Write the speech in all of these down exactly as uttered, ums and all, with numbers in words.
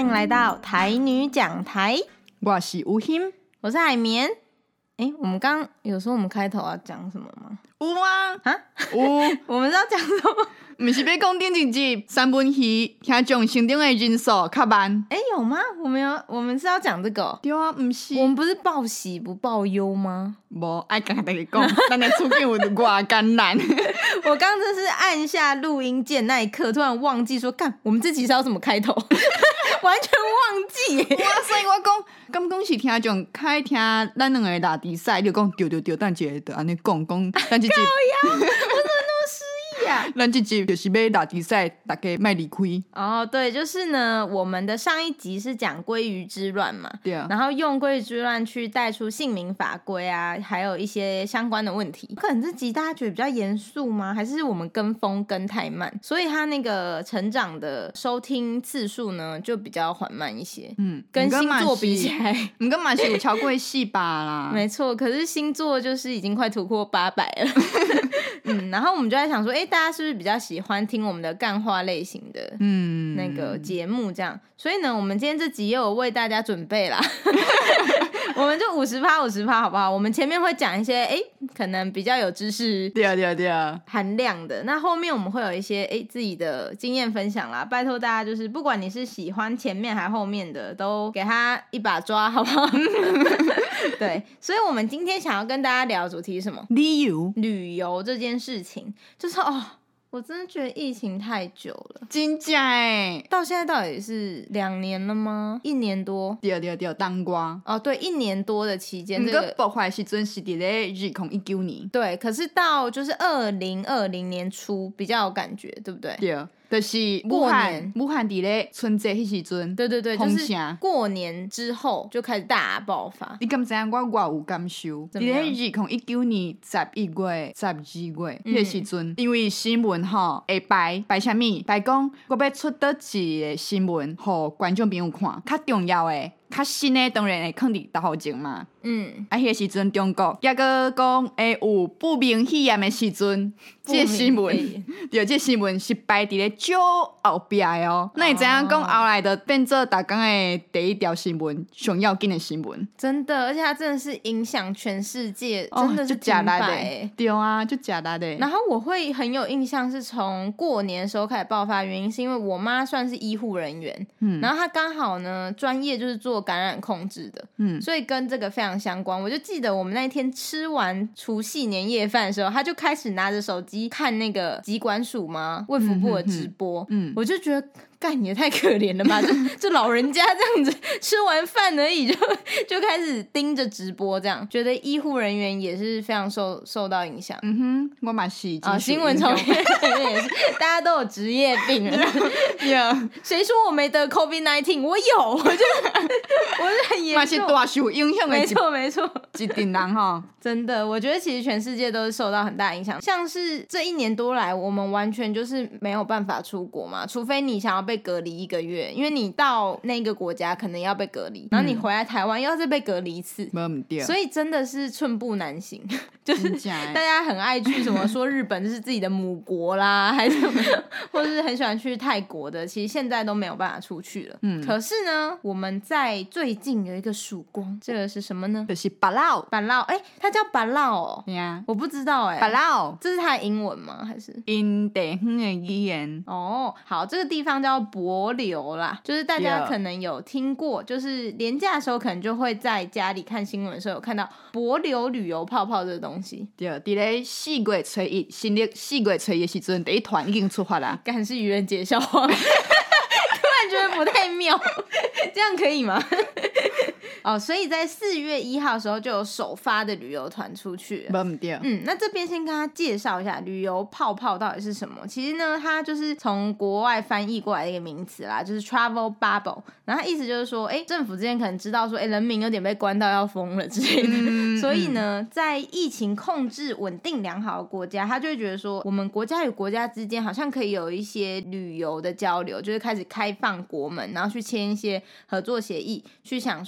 迎来到台女讲台， 我是吴昕， 我是海绵。哎，我们刚刚有说我们开头要讲什么吗？ 有啊， 啊， 有， 我们是要讲什么？ 不是要讲顶一集三文鱼听众成长的人数较慢？ 哎，有吗？我们有，我们是要讲这个、哦？ 对啊，不是。 我们不是报喜不报忧吗？ 无，爱跟大家讲，咱的处境有偌艰难。 我刚真是按下录音键那一刻，突然忘记说，干，我们这集是要怎么开头，完全忘记耶。 哇，所以我讲，敢讲是听众开听咱两个打比赛，就讲对对对，咱一个就安尼讲讲，咱这集。 我怎么那么失忆啊？ 咱这集就是要打比赛，大家莫离开。 哦，对，就是呢，我们的上一集是讲鲑鱼之乱嘛， 对啊， 然后用鲑鱼之乱去带出姓名法规啊，还有一些相关的问题。可能这集大家觉得比较严肃吗？还是我们跟风跟太慢，所以它那个成长的收听次数呢就比较缓慢一些。嗯，跟星座比起来， 不过嘛是有超过四百啦。 没错，可是星座就是已经快突破八百了。嗯，然后我们就在想说，哎，大家是不是比较喜欢听我们的干话类型的嗯那个节目这样？所以呢，我们今天这集也有为大家准备啦。我们就五十趴五十趴好不好？我们前面会讲一些哎，可能比较有知识对啊对啊对啊含量的，那后面我们会有一些哎自己的经验分享啦。拜托大家，就是不管你是喜欢前面还后面的，都给他一把抓好不好？对，所以我们今天想要跟大家聊的主题是什么？ 旅游， 旅游这件事情，就是哦。我真的觉得疫情太久了， 真假诶， 到现在到底是两年了吗？一年多？ 对对对，冬瓜哦，对，一年多的期间，这个爆发的时阵是伫咧二零一九年， 对，可是到就是二零二零年初比较有感觉，对不对？ 对。就是武汉，武汉伫咧春节迄时阵， 对对对，就是过年之后就开始大爆发。 你敢知影我我有感受？伫咧二零一九年十一月、十二月迄个时阵，嗯、因为新闻吼会排排啥物？排讲我要出倒一个新闻，互观众朋友看。较重要诶。较新诶，当然会放伫大后前嘛。嗯，啊，迄个时阵中国抑个讲会有不明肺炎诶时阵，即个新闻，对，即个新闻是排伫咧最后壁诶哦。那你知影讲后来就变做逐工诶第一条新闻，上要紧诶新闻。 真的，而且它真的是影响全世界，真的是停摆诶。 对啊，就假的诶。 然后我会很有印象，是从过年的时候开始爆发，原因是因为我妈算是医护人员，嗯，然后她刚好呢专业就是做感染控制的，嗯，所以跟这个非常相关。我就记得我们那天吃完除夕年夜饭的时候，他就开始拿着手机看那个疾管署嘛卫福部的直播，嗯，嗯我就觉得干也太可怜了吧，这这老人家这样子吃完饭而已就就开始盯着直播，这样觉得医护人员也是非常受受到影响。 嗯哼，我嘛是啊， 新闻从业人员也是，大家都有职业病了。 yeah. 谁说我没得 COVID 十九？ 我有，我就我是很严重， 嘛是大受影响的， 没错没错， 一群人哈。 真的，我觉得其实全世界都是受到很大影响。像是这一年多来，我们完全就是没有办法出国嘛，除非你想要被隔离一个月，因为你到那个国家可能要被隔离，然后你回来台湾又要再被隔离一次， 嗯、 所以真的是寸步难行。就是大家很爱去什么说日本是自己的母国啦，还是什么，或是很喜欢去泰国的，其实现在都没有办法出去了。嗯，可是呢，我们在最近有一个曙光，这个是什么呢？ 就是巴劳， 巴劳，哎，它叫巴劳哦， 对啊， 我不知道哎、欸， 巴劳， 这是它的英文吗？还是因地方的语言？ 哦，好，这个地方叫帛琉啦，就是大家可能有听过，就是连假的时候可能就会在家里看新闻的时候有看到帛琉旅游泡泡这个东西。 对，伫咧四月初一，新历四月初一的时阵，第一团已经出发啦。 干是愚人节笑话，突然觉得不太妙，这样可以吗？哦，所以在四月一号的时候就有首发的旅游团出去了。 不对， 嗯，那这边先跟他介绍一下旅游泡泡到底是什么。其实呢，它就是从国外翻译过来的一个名词啦，就是 travel bubble。然后它意思就是说，哎，政府之前可能知道说，哎，人民有点被关到要疯了之类的，嗯、所以呢，在疫情控制稳定良好的国家，他就会觉得说，我们国家与国家之间好像可以有一些旅游的交流，就是开始开放国门，然后去签一些合作协议，去想说怎么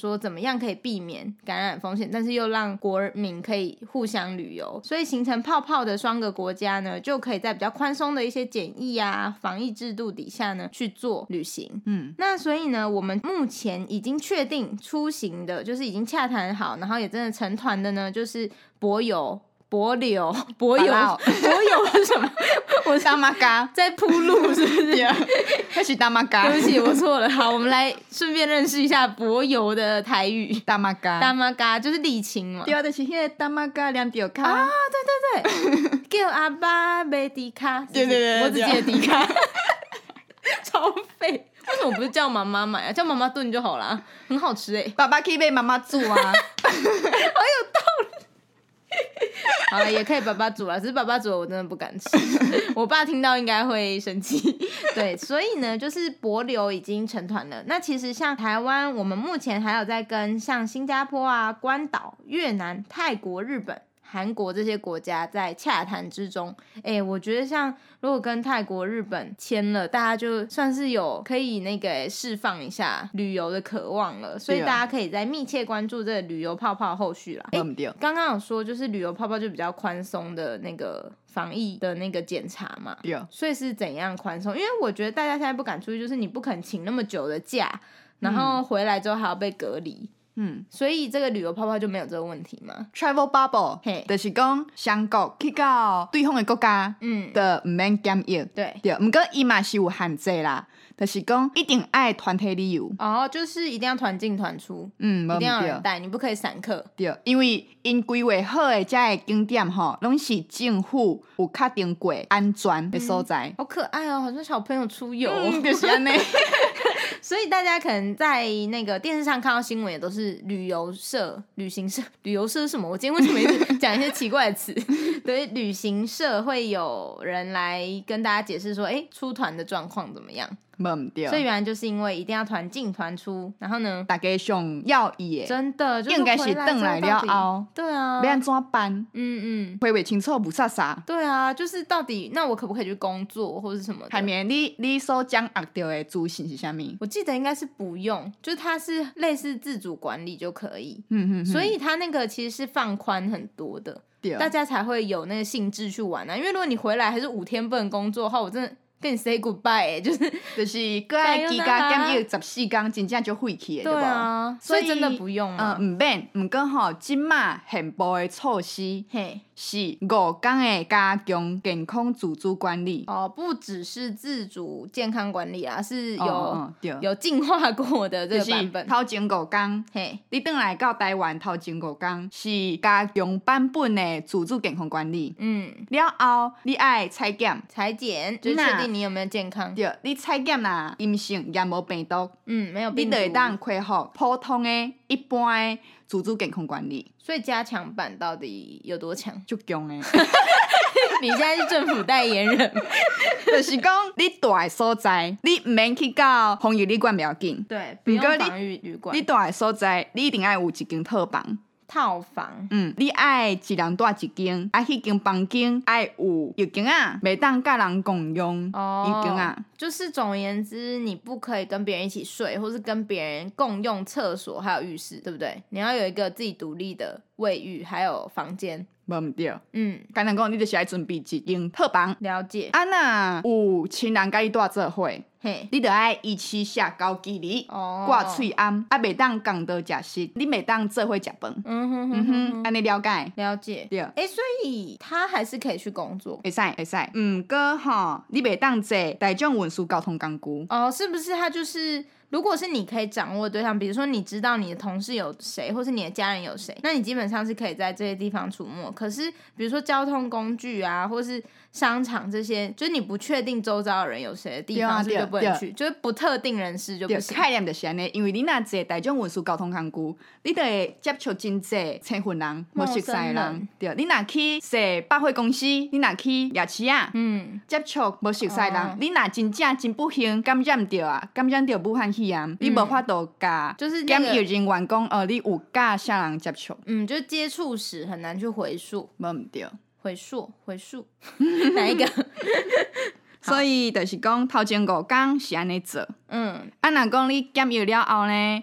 样可以避免感染风险，但是又让国民可以互相旅游，所以形成泡泡的双个国家呢，就可以在比较宽松的一些检疫啊防疫制度底下呢去做旅行。嗯，那所以呢，我们目前已经确定出行的，就是已经洽谈好，然后也真的成团的呢，就是博游。博流博友博友是什么？ 我大妈嘎在铺路是不是？ 那是大妈嘎， 对不起，我错了。好，我们来顺便认识一下博友的台语。 大妈嘎， 大妈嘎就是沥青嘛。 对啊，就是迄个大妈嘎两条卡啊，对对对，叫阿爸买迪卡， 对对对， 我只记得迪卡，超废。为什么不是叫妈妈买啊？叫妈妈炖就好啦，很好吃哎、欸。 爸爸可以被妈妈煮啊，好有道理。好了，也可以爸爸煮了，只是爸爸煮了我真的不敢吃，我爸听到应该会生气。对，所以呢，就是帛琉已经成团了。那其实像台湾，我们目前还有在跟像新加坡啊、关岛、越南、泰国、日本、韩国这些国家在洽谈之中。哎、欸，我觉得像如果跟泰国、日本签了，大家就算是有可以那个释放一下旅游的渴望了，所以大家可以在密切关注这个旅游泡泡后续啦。哎、欸，刚刚有说就是旅游泡泡就比较宽松的那个防疫的那个检查嘛，所以是怎样宽松？因为我觉得大家现在不敢出去，就是你不肯请那么久的假，然后回来之后还要被隔离。嗯，所以这个旅游泡泡就没有这个问题吗 ？Travel bubble， 嘿，就是讲双国去到对方的国家，嗯，的唔免检疫， 对对，不过伊嘛是有限制啦，就是讲一定爱团体旅游， 哦，就是一定要团进团出，嗯，一定要有人带，你不可以散客， 对，因为因规划好的这些景点吼，拢是政府有确定过安全的所在， 嗯、好可爱哦，好像小朋友出游， 嗯、就是安尼。 所以大家可能在那个电视上看到新闻也都是旅游社、旅行社、旅游社是什么？我今天为什么一直讲一些奇怪的词？对，旅行社会有人来跟大家解释说，哎，出团的状况怎么样？所以原来就是因为一定要团进团出，然后呢， 大家想要伊的， 真的、就是、 应该是回来了后， 对啊， 要安怎办？ 嗯嗯， 回味清楚不啥啥。 对啊，就是到底那我可不可以去工作或是什么的？ 海绵，你你所掌握到的资讯是啥物？ 我记得应该是不用，就是它是类似自主管理就可以。嗯嗯，所以它那个其实是放宽很多的，大家才会有那个兴致去玩啊。因为如果你回来还是五天不能工作的话，我真的。跟你 say goodbye， 欸、就是就是搁爱居家检疫十四天，真正就废去的，对啊，所以真的不用啊。 嗯，唔免，唔过吼，即马现部的措施，嘿，是五天的加强健康自主管理。 哦，不只是自主健康管理啊，是有、哦哦、有进化过的这个版本。 头前五天，嘿，你转来到台湾头前五天是加强版本的自主健康管理。嗯，了后你爱采检， 采检就确定。你有没有健康？ 对，你采检啦，阴性也无病毒， 嗯，没有病毒， 你就会当恢复普通的、一般的自主健康管理。 所以加强版到底有多强？ 就强诶！ 你现在是政府代言人， 就是讲你大的所在，你唔免去到防疫旅馆不要紧， 对，不用防疫旅馆。 你大的所在，你一定要有一间套房。 套房， 嗯，你爱一人住一间，啊，迄间房间爱有浴巾啊，袂当甲人共用浴巾啊。 就是总而言之，你不可以跟别人一起睡，或是跟别人共用厕所还有浴室，对不对？你要有一个自己独立的卫浴，还有房间。 无毋对，嗯，简单讲，你就是爱准备一间套房。 了解。 啊，那有亲人甲你住做伙，嘿，你就爱一起社交距离，挂喙暗，啊，袂当共道食食，你袂当做伙食饭。嗯哼哼哼，安尼了解？ 了解。对。哎、欸，所以他还是可以去工作， 会使会使。毋过吼，你袂当坐大众运输交通工具。 哦，是不是？他就是。如果是你可以掌握的对象，比如说你知道你的同事有谁，或是你的家人有谁，那你基本上是可以在这些地方出没。可是比如说交通工具啊，或是商场这些，就是你不确定周遭的人有谁的地方，是不是就不能去？就是不特定人士就不行。 概念就是安尼，因为你若坐大众运输交通工具，你就会接触真济青云人、无熟悉的人。对，你若去坐百货公司，你若去夜市啊，嗯，接触无熟悉的人，哦、你若真正真不幸感染到啊，感染到武汉肺炎，你无法度甲就是检疫人员讲哦，你有甲啥人接触？ 嗯，就是接触史很难去回溯， 无毋对。 回溯回溯哪一个？ 所以就是讲头前五天是安尼做，嗯，啊，若讲你检疫了后呢，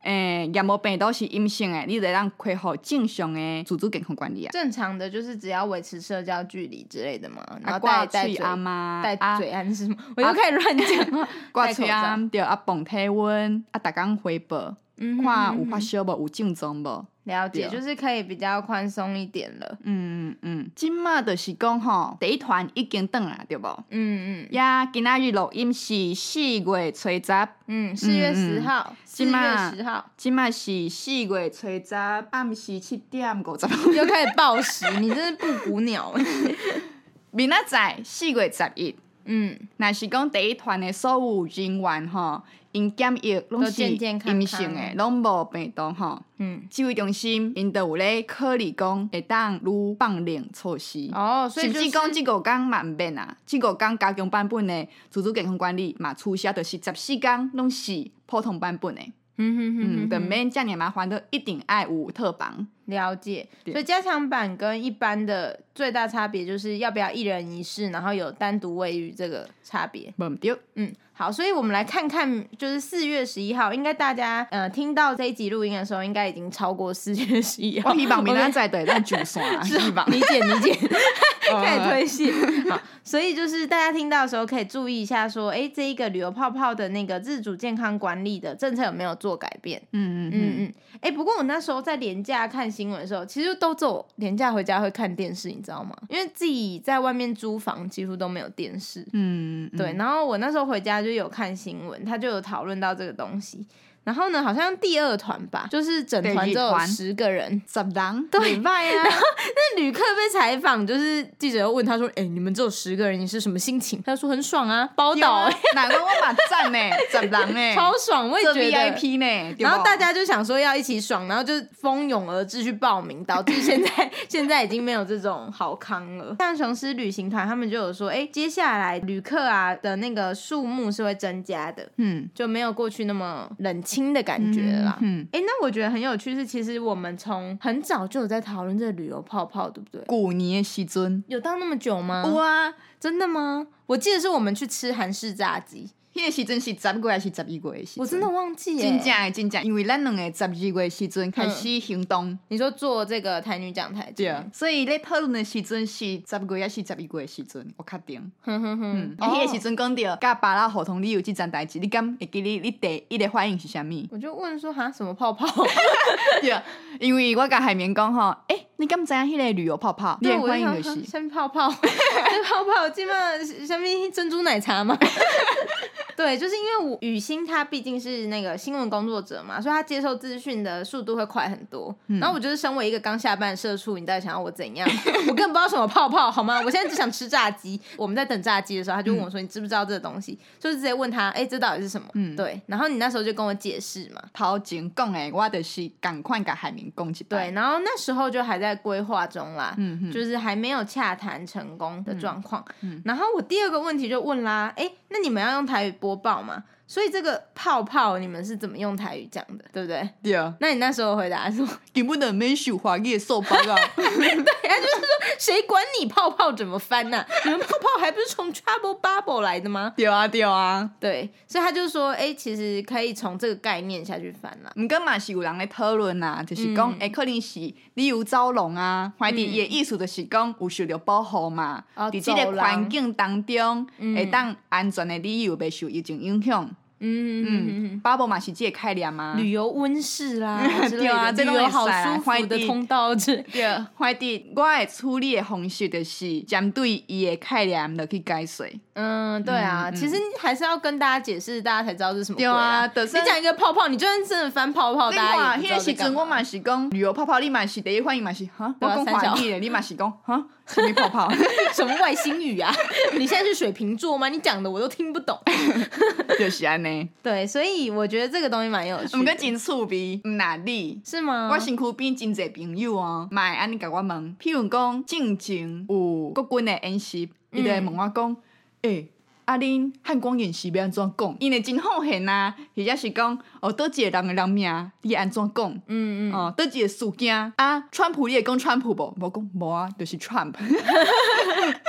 诶，也无病都是阴性诶，你就让恢复正常诶自主健康管理啊。 正常的就是只要维持社交距离之类的嘛，然后戴戴嘴戴嘴安是吗？我又开始乱讲话。 挂嘴安对啊，磅体温啊，逐工回报，嗯、看有发烧无，有症状无。 了解，就是可以比较宽松一点了。 嗯嗯嗯，今嘛就是讲吼，第一团已经转啦，对不？ 嗯嗯。 呀，今仔日录音是四月初十。 嗯，四月十号。四月十号。 今嘛是四月初十，暗时七点五十。 又开始报时，你真是布谷鸟。 明仔载四月十一。 嗯， 若是讲第一团的所有人员吼，因检疫拢是阴性的，拢无病毒吼。嗯，指挥中心因都有咧考虑讲会当愈放零措施。 哦，所以、就是、 甚至讲即五天嘛毋免啊，即五天加强版本的自主健康管理嘛取消，就是十四天拢是普通版本的。嗯哼哼嗯，就免遮尔麻烦，都一定爱有特bank。 了解，所以加强版跟一般的最大差别就是要不要一人一室，然后有单独卫浴这个差别。 没对， 嗯，好，所以我们来看看，就是四月十一号，应该大家呃听到这一集录音的时候，应该已经超过四月十一号。 我希望明仔载对咱上线，希望理解理解，开始推卸。好，所以就是大家听到的时候可以注意一下，说，哎，这一个旅游泡泡的那个自主健康管理的政策有没有做改变？嗯嗯嗯嗯。哎、欸，不过我那时候在连假看新闻的时候，其实都走连假回家会看电视，你知道吗？因为自己在外面租房几乎都没有电视。嗯, 嗯，对。然后我那时候回家就有看新闻，他就有讨论到这个东西。然后呢，好像第二团吧，就是整团只有十个人， 十人， 对啊。然后那旅客被采访，就是记者又问他说：“哎、欸，你们只有十个人，你是什么心情？”他说：“很爽啊，包岛哎、欸， 哪个我把赞呢？十人哎， 超爽，我也觉得 V I P 呢。 然后大家就想说要一起爽，然后就蜂拥而至去报名，导致现在现在已经没有这种好康了。像雄狮旅行团他们就有说，哎、欸，接下来旅客啊的那个数目是会增加的，嗯，就没有过去那么冷清的感觉啦。哎、嗯欸，那我觉得很有趣是，其实我们从很早就有在讨论这个旅游泡泡，对不对？ 旧年的时阵有到那么久吗？ 有啊， 真的吗？我记得是我们去吃韩式炸鸡。 迄个时阵是十月还是十一月的时阵？ 我真的忘记耶。 真正的真正，因为咱两个十二月的时阵开始行动、嗯。 你说做这个台女讲台对，所以咧讨论的时阵是十月还是十一月的时阵，我确定。哼哼哼。嗯，迄、哦、个时阵讲到甲巴拉合同你有这件代志，你敢会记你你第一个反应是啥物？ 我就问说哈什么泡泡？ 对，因为我甲海绵讲吼，诶、欸，你敢知影迄个旅游泡泡？你的反应就是什么泡泡？这泡泡基本上什么珍珠奶茶吗？对，就是因为我雨欣她毕竟是那个新闻工作者嘛，所以她接受资讯的速度会快很多、嗯、然后我就是身为一个刚下班的社畜，你到底想要我怎样？我根本不知道什么泡泡好吗？我现在只想吃炸鸡。我们在等炸鸡的时候，他就问我说、嗯、你知不知道这个东西？就是直接问他，哎、欸，这到底是什么、嗯、对，然后你那时候就跟我解释嘛。 头前讲的我就是赶快跟海绵讲一遍。 对，然后那时候就还在规划中啦、嗯、就是还没有洽谈成功的状况、嗯嗯、然后我第二个问题就问啦，哎、欸，那你们要用台语播报吗？所以这个泡泡你们是怎么用台语讲的，对不对？ 对啊。 那你那时候回答说， 根本就没受华语的受包啊。 对，他就是说，谁管你泡泡怎么翻啊？你们泡泡还不是从 Trouble Bubble 来的吗？ 对啊，对啊。 对，所以他就说，哎、欸，其实可以从这个概念下去翻啦。 不过嘛是有人在讨论啊，就是讲，哎、嗯，可能是旅游走廊啊，反正伊的意思就是讲有受到保护嘛，在这个环境当中，会当安全的旅游袂受疫情影响。嗯嗯，巴博嘛是这个概念嘛， 旅游温室啦之类的，旅游好舒服的通道之对，反正我的处理的方式就是针对伊的概念来去解说。 嗯，对啊、嗯嗯，其实还是要跟大家解释，大家才知道这是什么鬼啊。 啊你讲一个泡泡，你就算真的翻泡泡，大家也不知道在干嘛。 迄个时阵我嘛是讲旅游泡泡，你嘛是第一反应嘛是哈，我讲华语的，你嘛是讲哈，什么泡泡？ 什么外星语啊？你现在是水瓶座吗？你讲的我都听不懂。 就是安尼。 对，所以我觉得这个东西蛮有趣的。 毋过真趣味，毋哪里？ 是吗？ 我身躯边真侪朋友哦，嘛会安尼甲我问，譬如讲进前有国军的演习，伊就会问我讲，诶、嗯。欸啊，恁汉光演习要安怎讲？因为真好现啊，或者是讲哦，倒一个人的人命，你安怎讲？嗯嗯，哦，倒一个事件啊，川普你会讲川普无？无讲无啊，就是 Trump。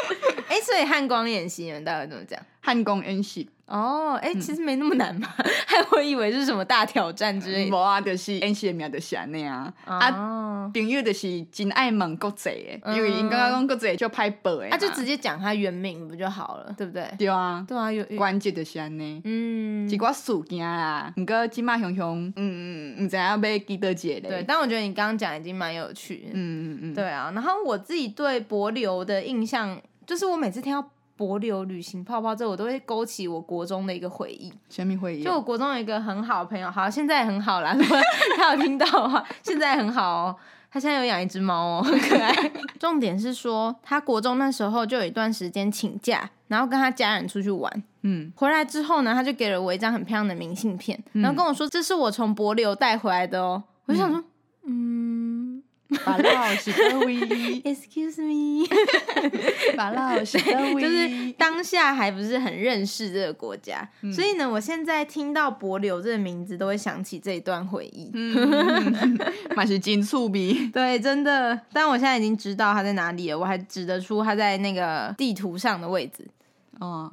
哎、欸，所以汉光演习你们大概怎么讲？ 汉光演习哦，哎、欸，其实没那么难吧？还我以为是什么大挑战之类的。 无啊，就是演习的名就是安尼啊。哦、啊，朋友就是真爱问国际的，嗯、因为因刚刚讲国际就歹报的。 啊，就直接讲他原名不就好了，对不对？ 对啊， 对啊，有关键就是安尼。嗯，一寡事件啦，不过即马熊熊，嗯嗯嗯，唔知影要记倒一个咧。 对，但我觉得你刚刚讲已经蛮有趣的。嗯嗯嗯。对啊，然后我自己对帛琉的印象，就是我每次听到帛琉旅行泡泡这，我都会勾起我国中的一个回忆。 什么回忆？ 就我国中有一个很好的朋友，好，现在也很好啦。如果他有听到的话，现在很好哦。他现在有养一只猫哦，很可爱。重点是说，他国中那时候就有一段时間请假，然后跟他家人出去玩。嗯，回来之后呢，他就给了我一张很漂亮的明信片，嗯、然后跟我说这是我从帛琉带回来的哦。我就想说，嗯。 巴老是的位 ，Excuse me， 巴老是的位， 就是当下还不是很认识这个国家，嗯、所以呢，我现在听到帛琉这个名字都会想起这一段回忆， 嗯，嘛是真趣味， 对，真的。但我现在已经知道它在哪里了，我还指得出它在那个地图上的位置。哦，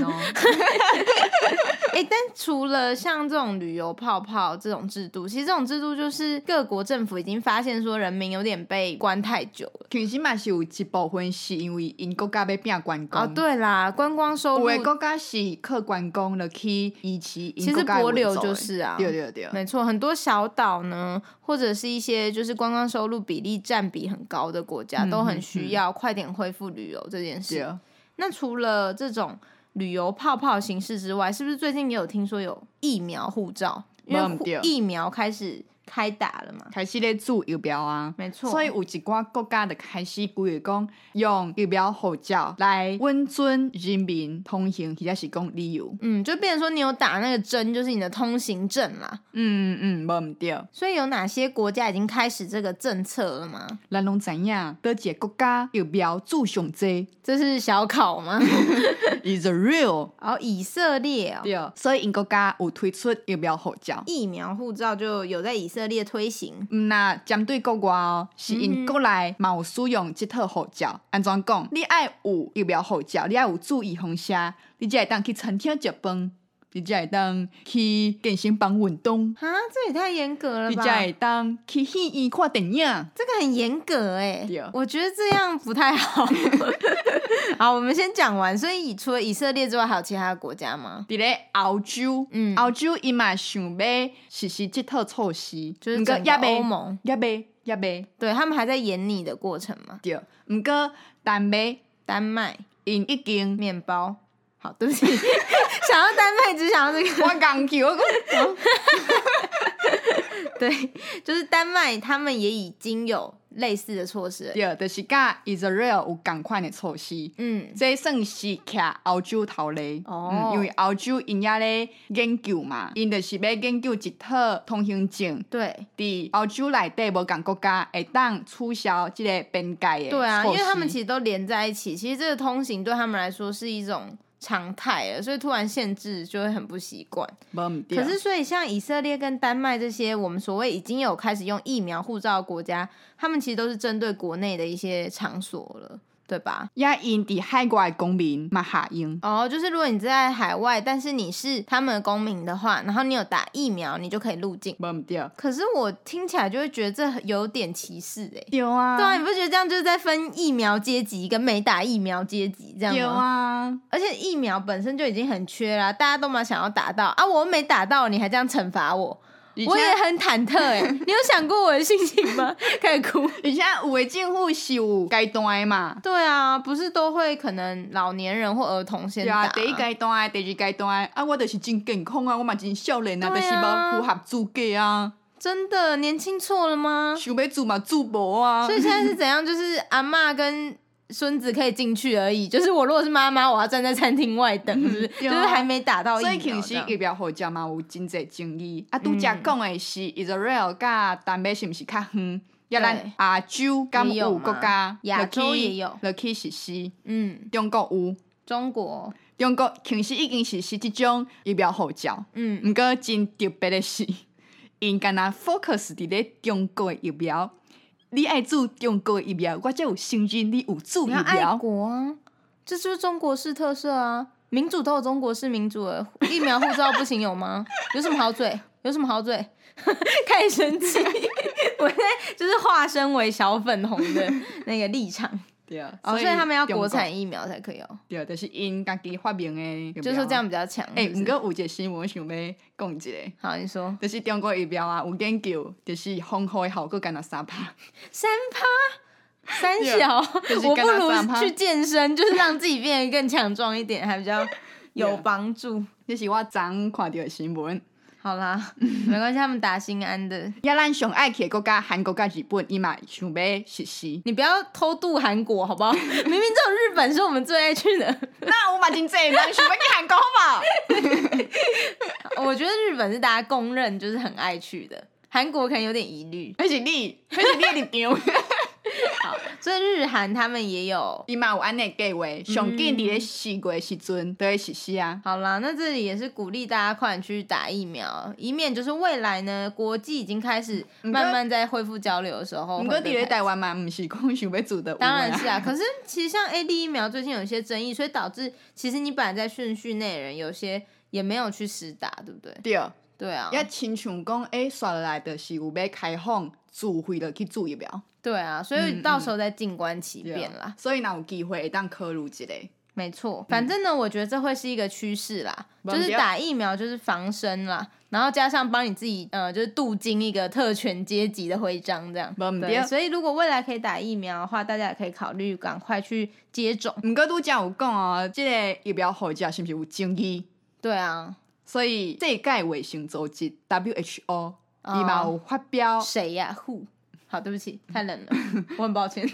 哎、欸，但除了像这种旅游泡泡这种制度，其实这种制度就是各国政府已经发现说人民有点被关太久了。 其实嘛是有一部分是因为因国家要拼观光。 哦，对啦，观光收入。 有的国家是靠观光了去维持因国家的。其实帛琉就是啊， 对对对， 没错，很多小岛呢，或者是一些就是观光收入比例占比很高的国家，嗯、都很需要快点恢复旅游这件事。嗯那除了这种旅游泡泡形式之外，是不是最近也有听说有疫苗护照？因为疫苗开始开打了嘛， 开始咧做疫苗啊， 没错。 所以有一寡国家就开始规划讲用疫苗护照来允准人民通行，或者是讲旅游。 嗯，就变成说你有打那个针，就是你的通行证啦。 嗯嗯，无唔对。 所以有哪些国家已经开始这个政策了吗？ 咱拢知影，哪一个国家疫苗做上济？ 这是小考吗 ？Israel， 哦，以色列哦。 对，所以因国家有推出疫苗护照， 疫苗护照就有在以色列推行。 嗯，那针对国外哦，是因国内嘛有使用这套护照。安怎讲？你爱有疫苗护照，你爱有注意方式，你才会当去餐厅食饭，你才会当去健身房运动。 啊，这也太严格了吧！ 你才会当去戏院看电影， 这个很严格哎。我觉得这样不太好。好，我们先讲完。所以除了以色列之外，还有其他的国家吗？ 伫咧欧洲，嗯，欧洲伊嘛想要实施这套措施， 就是整个欧盟也未也未， 对他们还在研拟的过程嘛。 对，不过丹麦， 丹麦因已经面包。好，对不起，想要丹麦只想要这个。 我刚去，我讲。 对，就是丹麦，他们也已经有类似的措施了。 对，就是甲 Israel 有同款的措施。嗯，这算是徛欧洲头咧。哦、嗯，因为欧洲因也咧研究嘛，因就是要研究一套通行证。 对， 伫欧洲内底无共国家会当取消这个边界的。 对啊，因为他们其实都连在一起，其实这个通行对他们来说是一种常态了，所以突然限制就会很不习惯。可是所以像以色列跟丹麦这些我们所谓已经有开始用疫苗护照的国家，他们其实都是针对国内的一些场所了，对吧？ 也因伫海外的公民嘛下用哦，就是如果你在海外，但是你是他们的公民的话，然后你有打疫苗，你就可以入境。 没对。 可是我听起来就会觉得这有点歧视哎、欸。 对啊。 对啊，你不觉得这样就是在分疫苗阶级跟没打疫苗阶级这样吗？ 对啊。 而且疫苗本身就已经很缺啦，大家都嘛想要打到啊，我没打到，你还这样惩罚我。我也很忐忑哎、欸，你有想过我的心情吗？开始哭。 而且有的政府是有阶段的嘛。 对啊，不是都会可能老年人或儿童先打、啊。 对啊，第一阶段、第二阶段啊，我就是真健康啊，我嘛真少年啊，但是无符合资格啊。 真的，年轻错了吗？ 想要做嘛做无啊。 所以现在是怎样？就是阿嬷跟孙子可以进去而已，就是我如果是妈妈，我要站在餐厅外等，是不是？嗯、就是还没打到疫苗。 所以其实疫苗护照嘛有真侪争议。啊，拄则讲的是 Israel 甲丹麦是毋是较远？也咱亚洲敢有国家亚洲也有落去实施。嗯，中国有。 中国， 中国其实已经实施这种疫苗护照。嗯，不过真特别的是，因敢若 focus 伫咧中国的疫苗。你爱做中国的疫苗，我才有信任你有做疫苗。 你要爱国啊！ 这就是中国式特色啊！民主都有中国式民主了，疫苗护照不行有吗？有什么好嘴？有什么好嘴？开始生气，我现在就是化身为小粉红的那个立场。 对啊， 哦，所以他们要国产疫苗才可以哦。 对，就是因家己发明的， 就是说这样比较强。 哎、欸，不过有一个新闻想要讲一下。 好，你说。 就是中国疫苗啊，有研究，就是防护的效果敢若三趴。 三趴？三小？就是、我不如去健身，就是让自己变得更强壮一点，还比较有帮助。 这是我昨看到的新闻。 好啦，没关系，他们打心安的。 也咱上爱去的国家，韩国跟日本，伊嘛想要实施。 你不要偷渡韩国好不好？明明只有日本是我们最爱去的。 那我嘛真济人想要去韩国，好不好？我觉得日本是大家公认就是很爱去的，韩国可能有点疑虑。 那是你，那是你的立场。 好，所以日韩他们也有， 伊嘛有安尼计划，上紧伫咧四月时阵都会实施啊。 好啦，那这里也是鼓励大家快点去打疫苗，以免就是未来呢，国际已经开始慢慢在恢复交流的时候。 不过伫咧台湾嘛，不是讲想要做的。 当然是啊，可是其实像 A D 疫苗最近有一些争议，所以导致其实你本来在顺序内的人，有些也没有去施打，对不对？ 对。 对啊。 也亲像讲，哎、欸，刷来就是有要开放自费的去做疫苗。 对啊，所以到时候再静观其变啦。嗯嗯、 所以若有机会会当考虑一下。 没错，反正呢、嗯，我觉得这会是一个趋势啦，就是打疫苗就是防身啦，然后加上帮你自己呃，就是镀金一个特权阶级的徽章这样。对，所以如果未来可以打疫苗的话，大家也可以考虑赶快去接种。 不过拄则有讲哦，这个疫苗护照是不是有争议？ 对啊， 所以世界卫生组织 W H O 伊嘛有发表。 谁呀 ？Who？ 好，对不起，太冷了，我很抱歉。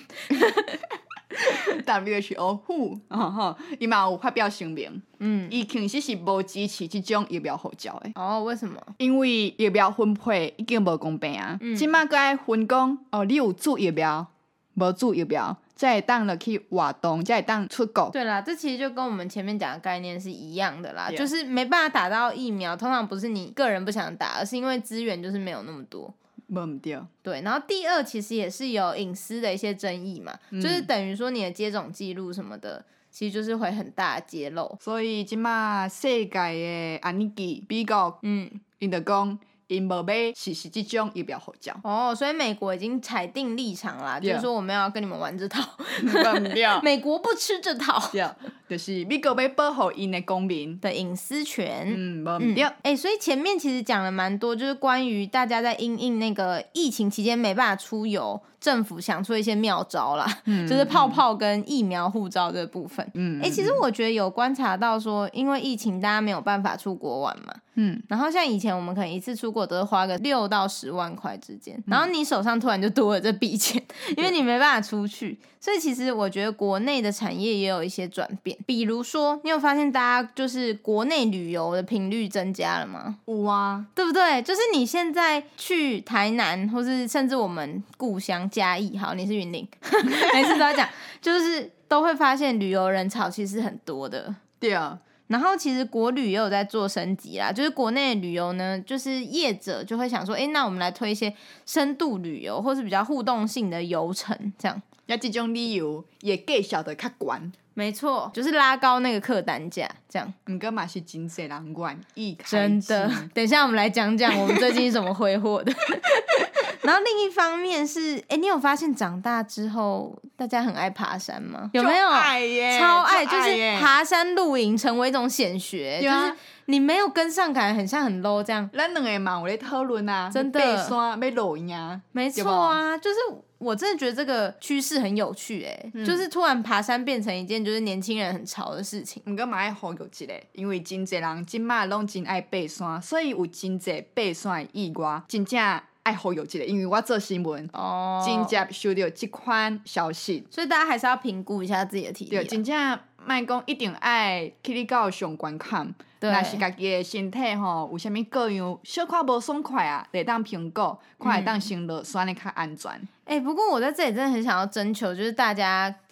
W H O Who 哦吼，伊嘛有发表声明，嗯，伊其实是无支持这种疫苗护照的。 哦，为什么？ 因为疫苗分配已经无公平啊，即马该分讲哦，你有注疫苗，无注疫苗，才会当落去活动，才会当出国。 对啦，这其实就跟我们前面讲的概念是一样的啦，就是没办法打到疫苗，通常不是你个人不想打，而是因为资源就是没有那么多。 没唔对， 对，然后第二其实也是有隐私的一些争议嘛，嗯、就是等于说你的接种记录什么的，其实就是会很大的揭露。 所以即马世界的安尼记美国，嗯，因就讲因无要实施这种疫苗护照。 哦，所以美国已经裁定立场啦，就是说我们要跟你们玩这套，美国不吃这套。 对，就是美国要保护因的公民的隐私权。 嗯，无唔对。哎、 嗯欸，所以前面其实讲了蛮多，就是关于大家在因应那个疫情期间没办法出游，政府想出一些妙招啦，嗯、就是泡泡跟疫苗护照这部分。嗯，哎、欸，其实我觉得有观察到说，因为疫情大家没有办法出国玩嘛，嗯，然后像以前我们可能一次出国都是花个六到十万块之间，嗯、然后你手上突然就多了这笔钱，因为你没办法出去，所以其实我觉得国内的产业也有一些转变。比如说，你有发现大家就是国内旅游的频率增加了吗？ 有啊， 对不对？就是你现在去台南，或是甚至我们故乡嘉义，好，你是云林，每次都要讲，就是都会发现旅游人潮其实很多的。 对啊。 然后其实国旅也有在做升级啦，就是国内的旅游呢，就是业者就会想说，哎，那我们来推一些深度旅游，或是比较互动性的游程，这样。 那这种旅游也介绍的较悬。 没错，就是拉高那个客单价，这样。 不过嘛是真侪人愿意开。 真的，等一下我们来讲讲我们最近是怎么挥霍的。然后另一方面是，哎，你有发现长大之后大家很爱爬山吗？有没有？ 爱耶， 超爱，就是爬山露营成为一种显学，就是你没有跟上，感觉很像很 low 这样。 咱两个嘛有在讨论啊， 真的， 爬山要露营啊， 没错啊，就是我真的觉得这个趋势很有趣哎、欸嗯，就是突然爬山变成一件就是年轻人很潮的事情。 不过嘛爱呼吁一下，因为真侪人今嘛拢真爱爬山，所以有真侪爬山的意外，真正爱呼吁一下，因为我做新闻，哦，真正收到这款消息， 所以大家还是要评估一下自己的体力、啊。 对，真正莫讲一定爱去你到上悬坎。若是家己的身体吼有啥物各样小可无爽快啊，得当评估，看会当先落山的较安全。 哎、欸，不过我在这里真的很想要征求，就是大家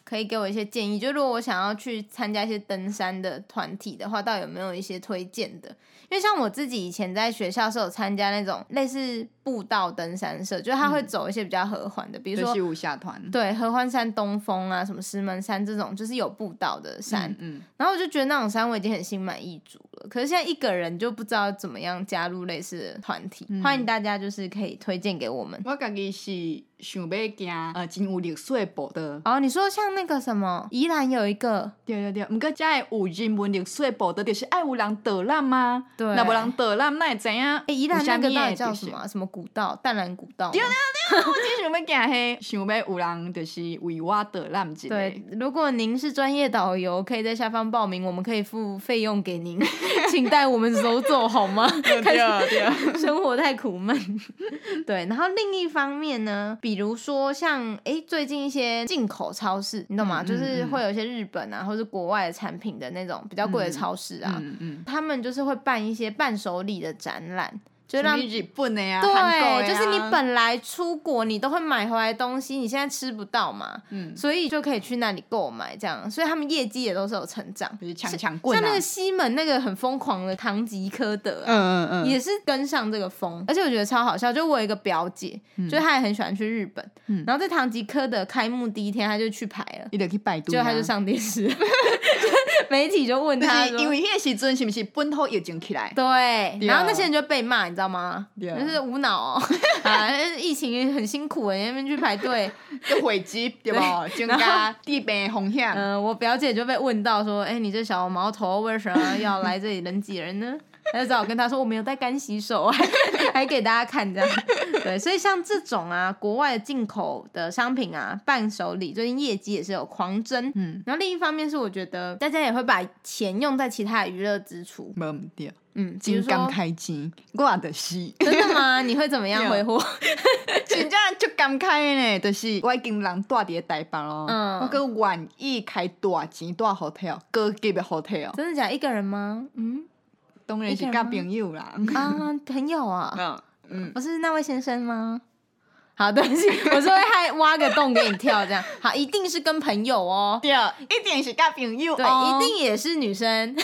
可以给我一些建议，就如果我想要去参加一些登山的团体的话，到底有没有一些推荐的？因为像我自己以前在学校是有参加那种类似步道登山社，就是他会走一些比较和缓的，比如说就是武侠团， 对，合欢山、东峰啊，什么石门山这种，就是有步道的山。嗯，嗯然后我就觉得那种山我已经很心满意足了，可是现在一个人就不知道怎么样加入类似的团体，嗯、欢迎大家就是可以推荐给我们。 我自己是想要行呃真有历史的步道。 哦，你说像那个什么宜兰有一个， 对对对，不过这会有人文历史的步道，就是爱有人导览吗？ 对， 那无人导览，那会知影？哎， 宜兰那个到底叫什么、啊？什么古道？淡蓝古道？ 对对对，我真想要行迄，想要有人就是为我导览一下。 对，如果您是专业导游，可以在下方报名，我们可以付费用给您，请带我们走走好吗？ 对对， 生活太苦闷。对，然后另一方面呢，比如说像哎最近一些进口超市，你懂吗？嗯、就是会有一些日本啊，或是国外的产品的那种比较贵的超市啊，嗯嗯嗯、他们就是会办一些伴手礼的展览。就让日本的呀、啊， 对，就是你本来出国你都会买回来的东西，你现在吃不到嘛，嗯，所以就可以去那里购买，这样，所以他们业绩也都是有成长， 就是抢抢棍、啊， 像那个西门那个很疯狂的唐吉诃德、啊，嗯嗯嗯，也是跟上这个风，而且我觉得超好笑，就我有一个表姐，嗯、就她也很喜欢去日本，嗯、然后在唐吉诃德开幕第一天，她就去排了， 你得去百度、啊， 结果她就上电视。媒体就问他说， 因为那个时阵是不是本土疫情起来？ 对，然后那些人就被骂，你知道吗？就是无脑哦，啊，疫情很辛苦哎，那边去排队， 就毁机对吧？增加地病风险。 嗯、呃，我表姐就被问到说，哎、欸，你这小毛头为什么要来这里人挤人呢？他就只好跟他说我没有带干洗手，还还给大家看这样。对，所以像这种啊，国外的进口的商品啊，伴手礼最近业绩也是有狂增。嗯，然后另一方面是我觉得大家也会把钱用在其他的娱乐支出。 没对。 嗯， 金刚开钱，我的是真的吗？你会怎么样挥霍？ 真正就感慨呢，就是我已经人住伫台北咯，嗯、我搁愿意开大钱大 hotel， 高级的 hotel。 真的假的？一个人吗？嗯。 当然是跟朋友啦。 啊，朋友啊，嗯嗯，我是那位先生吗？好，对不起，我是会害挖个洞给你跳这样。好，一定是跟朋友哦。 对，一定是跟朋友、哦。 对，一定也是女生。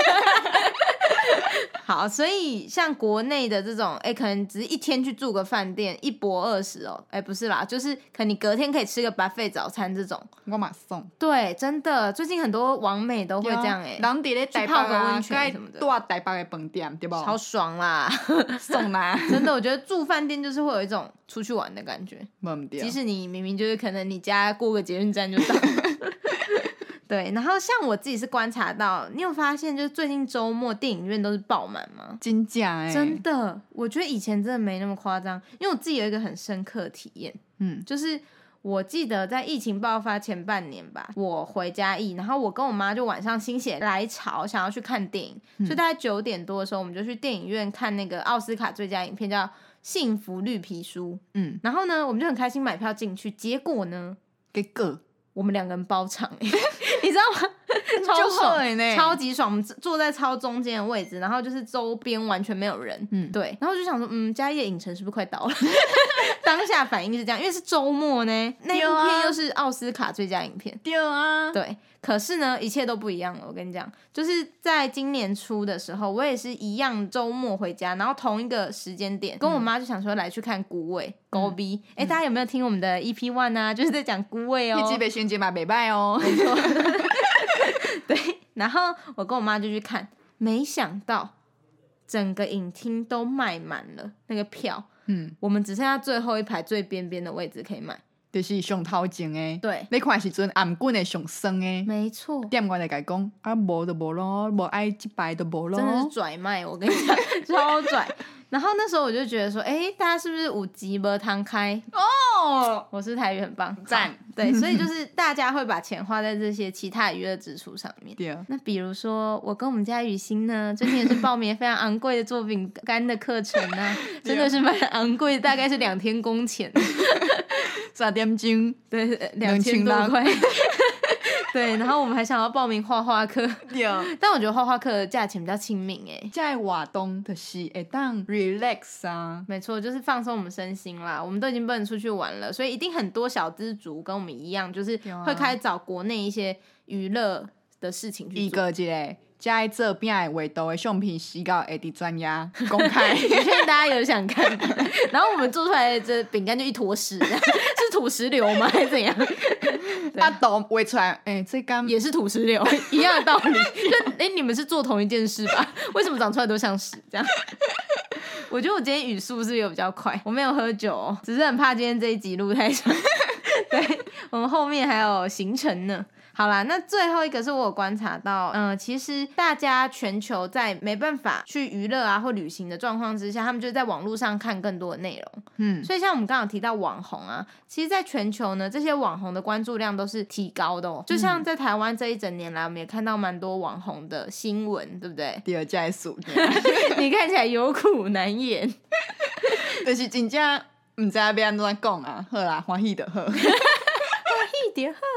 好，所以像国内的这种，哎、欸，可能只是一天去住个饭店，一博二十哦，哎、欸，不是啦，就是可能你隔天可以吃个 buffet 早餐这种， 我马送。 对，真的，最近很多网美都会这样哎、欸， 人伫咧台北泡个温泉什么的， 住台北的饭店对不？ 超爽啦， 送啦！ 真的，我觉得住饭店就是会有一种出去玩的感觉，即使你明明就是可能你家过个捷运站就到了。对，然后像我自己是观察到，你有发现就是最近周末电影院都是爆满吗？ 真假哎、欸， 真的，我觉得以前真的没那么夸张，因为我自己有一个很深刻的体验，嗯，就是我记得在疫情爆发前半年吧，我回嘉义，然后我跟我妈就晚上心血来潮想要去看电影，嗯、所以大概九点多的时候，我们就去电影院看那个奥斯卡最佳影片叫《幸福绿皮书》，嗯，然后呢，我们就很开心买票进去，结果呢， 结果我们两个人包场、欸，你知道吗？超爽，超级爽！我们坐在超中间的位置，然后就是周边完全没有人，嗯，对。然后就想说，嗯，嘉义影城是不是快倒了？当下反应是这样，因为是周末呢，那部片又是奥斯卡最佳影片， 对啊， 对。可是呢，一切都不一样了。我跟你讲，就是在今年初的时候，我也是一样周末回家，然后同一个时间点，跟我妈就想说来去看孤味高 B。哎、嗯，大家有没有听我们的 E P 一 啊？就是在讲孤味哦。 一集被选节嘛，没败哦。 没错。对，然后我跟我妈就去看，没想到整个影厅都卖满了那个票，嗯，我们只剩下最后一排最边边的位置可以买。 就是上头前的， 对， 你看时阵颔棍的上酸的， 没错。 店员就甲讲，啊无就无咯，无爱一排就无咯， 真的是拽卖，我跟你讲，超拽。然后那时候我就觉得说，哎、欸，大家是不是五级没摊开？哦，我是台语很棒，赞。对，所以就是大家会把钱花在这些其他娱乐支出上面。 对啊。 那比如说，我跟我们家雨欣呢，最近也是报名非常昂贵的做饼干的课程啊，真的是蛮昂贵的，大概是两天工钱。 三点钟， 对，两千多块。 对，然后我们还想要报名画画课， 对， 但我觉得画画课的价钱比较亲民诶。 在活动就是会当 relax 啊， 没错，就是放松我们身心啦。我们都已经不能出去玩了，所以一定很多小资族跟我们一样，就是会开始找国内一些娱乐的事情去做。 一个一个在做饼的画图的相片洗到会伫专业公开， 你确定大家有想看？然后我们做出来的这饼干就一坨屎，是土石流吗？还是怎样？ 把图画出来，哎、欸，这刚也是土石流，一样的道理。就哎、欸，你们是做同一件事吧？为什么长出来都像屎这样？我觉得我今天语速是不是有比较快？我没有喝酒、哦，只是很怕今天这一集录太长。对，我们后面还有行程呢。好啦，那最后一个是我有观察到，嗯、呃，其实大家全球在没办法去娱乐啊或旅行的状况之下，他们就在网络上看更多的内容。嗯，所以像我们刚刚提到网红啊，其实在全球呢，这些网红的关注量都是提高的哦。就像在台湾这一整年来，我们也看到蛮多网红的新闻，对不对？ 第二加数， 你看起来有苦难言， 就是真正唔知要安怎讲啊。好啦，欢喜就好。 叠鹤